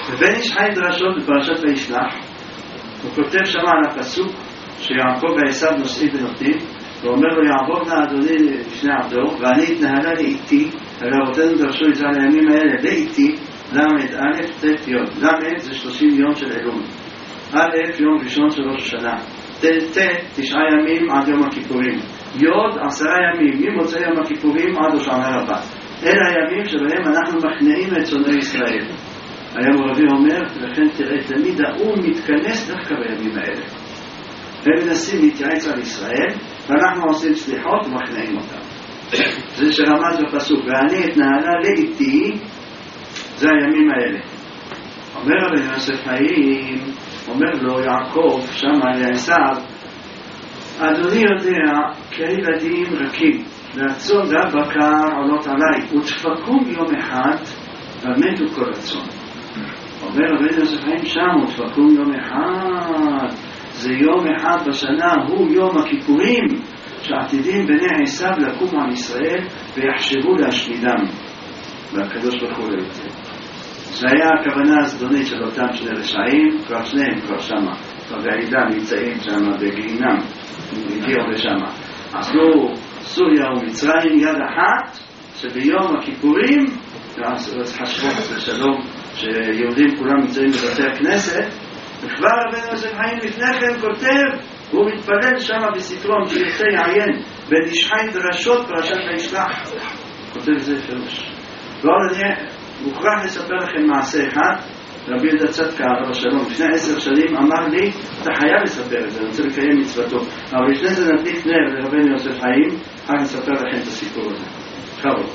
ובן איש חי דרשות בפרשת וישלח, הוא כותב שם על הפסוק שיעקב ועשיו נושאים ונותנים, ואומר לו יעבור נא אדוני לפני עבדו ואני אתנהלה לאיתי, הרי רבותינו דרשו את זה על הימים האלה לאיתי, למד א' ת' י', למד זה שלושים יום של אלול, א' יום ראשון של ראש השנה, ת' ת' תשעה ימים עד יום הכיפורים, י' עשרה ימים ממוצא יום הכיפורים עד השנה הבא. אלה הימים שבהם אנחנו מכנעים את שונאי ישראל. היום רבי אומר, לכן תראה תמיד האום מתכנס דווקא בימים האלה, הם מנסים להתייעץ על ישראל ואנחנו עושים סליחות ומכנעים אותם. זה שרמז בפסוק ואני אתנהלה לאיתי, זה הימים האלה. אומר רבי יוסף חיים, אומר לו יעקב שם על עשיו, אדוני יודע כי הילדים רכים והצאן והבקר עולות עליי ותפקום יום אחד ומתו כל הצאן. אומר רבי יוסף חיים שם ותפקום יום אחד, זה יום אחד בשנה, הוא יום הכיפורים שעתידים בני עשיו לקום על ישראל ויחשבו להשמידם, והקדוש ברוך הוא ליוצא. זה היה הכוונה הזדונית של אותם שני רשעים, כבר שניהם כבר שמה, כבר בעידה נמצאים שמה בגיהינם, הגיעו לשמה. עשו סוריה ומצרים יד אחת, שביום הכיפורים, אז חשבו את השלום, שיהודים כולם נמצאים בבתי הכנסת, וכבר רבי יוסף חיים לפני כן כותב, הוא מתפלל שמה בספרון שירצה יעיין, בן איש חי דרשות פרשת וישלח, כותב זה פירוש. ועוד אני מוכרח לספר לכם מעשה אחד, רבי יהודה צדקה עליו השלום, לפני עשר שנים אמר לי, אתה חייב לספר את זה, אני רוצה לקיים מצוותו, אבל לפני זה נדליק נר לרבי יוסף חיים, רק נספר לכם את הסיפור הזה. חבו.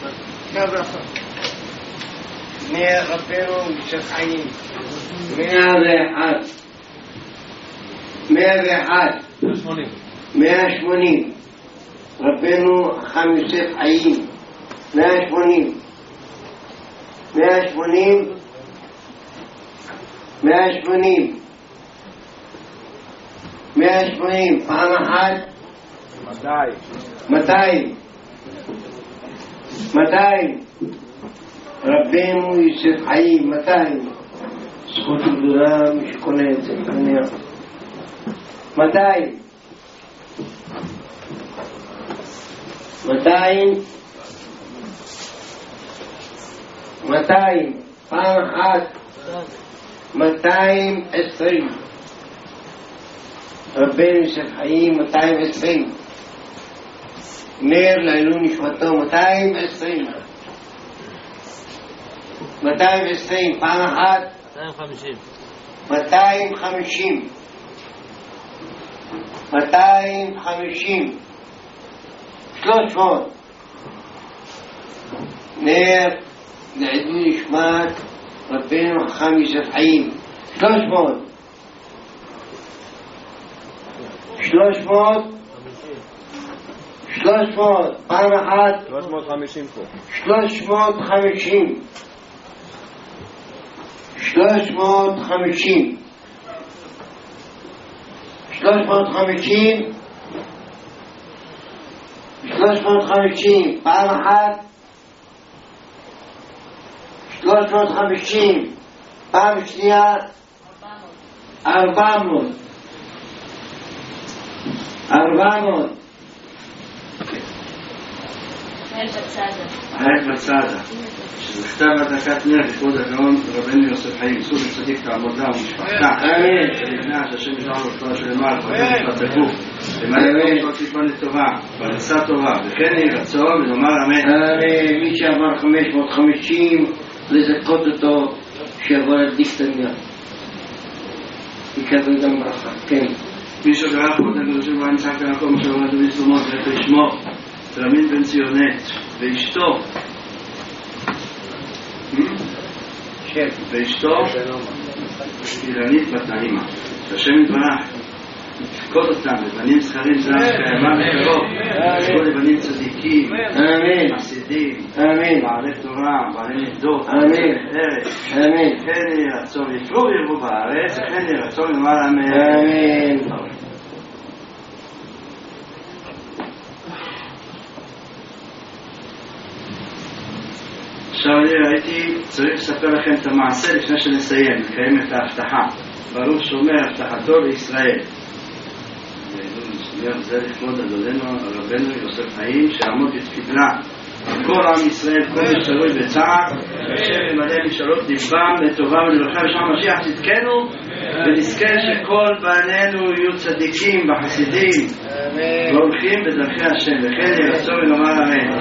נר רבנו יוסף חיים, מאה ואחת, מאה ואחת, מאה שמונים, רבנו חם יוסף חיים, מאה שמונים, מאה שמונים, מאה שמונים, מאה שמונים, פעם אחת, מאתיים, מאתיים, רבנו יוסף חיים, מאתיים, זכות גדולה משקונה את זה, מאתיים, מאתיים, מאתיים, פעם אחת, מאתיים עשרים, רבנו יוסף חיים, מאתיים עשרים, נר לעילוי נשמתו, מאתיים עשרים, מאתיים עשרים, פעם אחת, מאתיים חמישים, מאתיים חמישים, מאתיים חמישים, שלוש מאות, נר לעילוי נשמת רבנו חם יוסף חיים, שלוש מאות, שלוש מאות, שלוש מאות, פעם אחת, שלוש מאות וחמישים פה, שלוש מאות וחמישים, שלוש מאות וחמישים, שלוש מאות וחמישים, שלוש מאות וחמישים, פעם אחת, שלוש מאות וחמישים, פעם שנייה, ארבע מאות, ארבע מאות, העט בצדה, שזה כתב הדקת נר לכבוד הגאון רבנו יוסף חיים, סוג צדיק תעמודה ומשפחתה, ולבנה שהשם ישלח לו רפואה שלמה, ורפואת הגוף, למעלה כל ציפון לטובה, פרנסה טובה, וכן יהי רצון ונאמר אמן. מי שעבר חמש מאות וחמישים לזכות אותו שיבוא להדליק את הנר, יקבל גם ברכה. כן, מי שברך כבוד הקדושים ברוך הוא נמצא במקום שלו ולדו בזלומות ולפי שמו תלמיד בן ציונט ואשתו ואשתו אילנית בת נעימה, שהשם יתברך יפקוד אותם לבנים זכרים זרם שקיימה בקרוב, יפקוד לבנים צדיקים, חסידים, בעלי תורה, בעלי מידות, ארץ, כן יהי רצון יפלו וירבו בארץ, וכן יהי רצון למעלה אמן. עכשיו אני ראיתי, צריך לספר לכם את המעשה לפני שנסיים, לקיים את ההבטחה. ברוך שומר הבטחתו לישראל. זה לכבוד אדוננו רבנו יוסף חיים, שיעמוד בתפילה כל עם ישראל, כל מי שתלוי בצער, אשר ימלא משאלות ליבם לטובה ולברכה בשם המשיח צדקנו, ונזכה שכל בנינו יהיו צדיקים וחסידים והולכים בדרכי השם, וכן יהי רצון ונאמר אמן.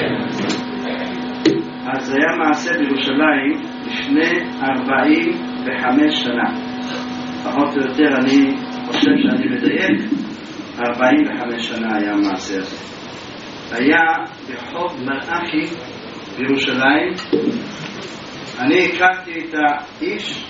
אז היה מעשה בירושלים לפני ארבעים וחמש שנה, פחות או יותר אני חושב שאני מדייק, ארבעים וחמש שנה היה המעשה הזה. היה ברחוב מלאכי בירושלים. אני הכרתי את האיש.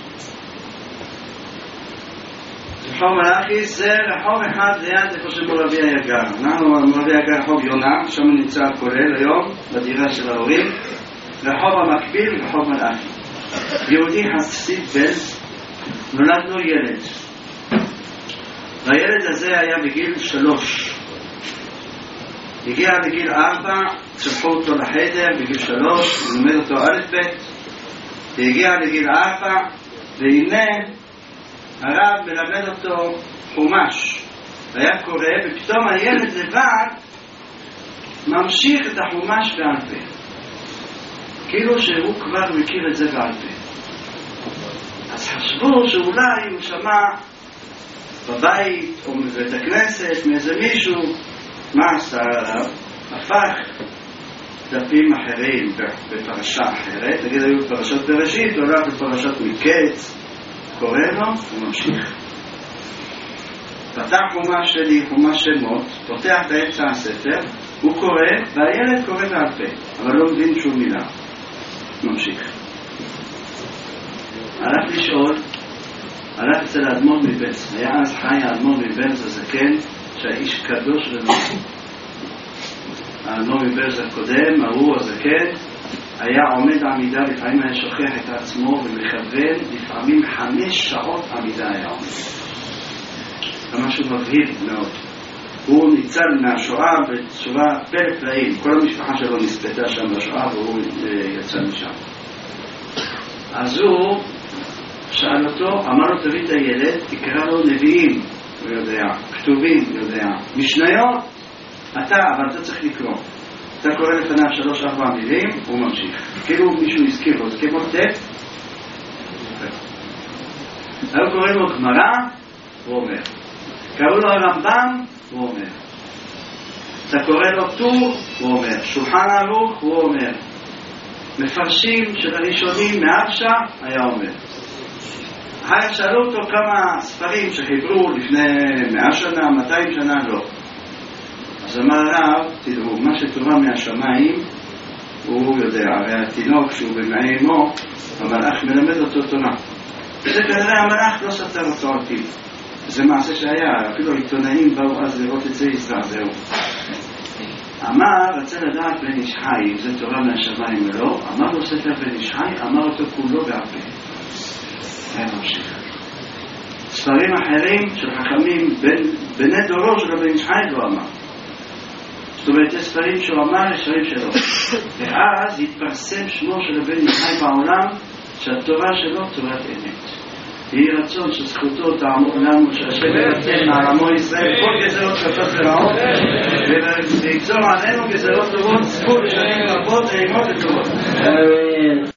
רחוב מלאכי זה רחוב אחד ליד איפה שמורבי היגר. אנחנו מורבי היגר רחוב יונה, שם נמצא הכולל היום בדירה של ההורים. רחוב המקביל רחוב מלאכי. יהודי חסיד בן, נולד לו ילד. והילד הזה היה בגיל שלוש. הגיע לגיל ארבע, שלחו אותו לחדר בגיל שלוש, לומד אותו א' ב'. הגיע לגיל ארבע, והנה הרב מלמד אותו חומש. היה קורא, ופתאום הילד לבד ממשיך את החומש בעל פה. כאילו שהוא כבר מכיר את זה בעל פה. אז חשבו שאולי הוא שמע בבית או בבית הכנסת מאיזה מישהו. מה עשה עליו? הפך דפים אחרים בפרשה אחרת, נגיד היו בפרשת בראשית, הוא הולך בפרשת מקץ, קורא לו וממשיך. פתח חומש שלי, חומש שמות, פותח באמצע הספר, הוא קורא והילד קורא בעל פה, אבל לא מבין שום מילה. ממשיך. הלך לשאול, הלך אצל האדמו"ר מבעלז, היה אז חי האדמו"ר מבעלז הזקן, שהאיש קדוש ומסור. האדמו"ר מבעלז הקודם, ההוא הזקן, היה עומד עמידה, לפעמים היה שוכח את עצמו ומכוון, לפעמים חמש שעות עמידה היה עומד. זה משהו מבהיל מאוד. הוא ניצל מהשואה בצורה פלא פלאים. כל המשפחה שלו נספתה שם בשואה והוא יצא משם. אז הוא שאל אותו, אמר לו תביא את הילד, תקרא לו נביאים, הוא יודע, כתובים, הוא יודע, משניות, אתה, אבל אתה צריך לקרוא. אתה קורא לפניו שלוש ארבע מילים, הוא ממשיך. כאילו מישהו הזכיר לו, זה כמו טף. הוא קורא לו גמרא, הוא אומר. קראו לו הרמב"ם, הוא אומר. אתה קורא לו טור, הוא אומר. שולחן ערוך, הוא אומר. מפרשים של הראשונים מאבשה, היה אומר. אחר שאלו אותו כמה ספרים שחיברו לפני מאה שנה, מאתיים שנה, לא. אז אמר הרב, תדעו, מה שתורה מהשמיים, הוא יודע, הרי התינוק שהוא במעי אמו, המלאך מלמד אותו תורה. זה כנראה המלאך לא סתר אותו על פיו. זה מעשה שהיה, אפילו עיתונאים באו אז לראות את זה, הזדעזעו. אמר, רצה לדעת בן איש חי, אם זה תורה מהשמיים או לא, אמר לו ספר בן איש חי, אמר אותו כולו בעפה. היה ממשיך. ספרים אחרים של חכמים, בני דורו של בן איש חי לא אמר. זאת אומרת, יש ספרים שהוא אמר, יש ספרים שלו. ואז התפרסם שמו של בן איש חי בעולם, שהתורה שלו תורת אמת. יהי רצון שזכותו תעמוד לנו, שהשם ירצה מעלמו ישראל כל גזרות קשות ורעות, ויגזור עלינו גזרות טובות, זכות לשנים רבות, נעימות וטובות.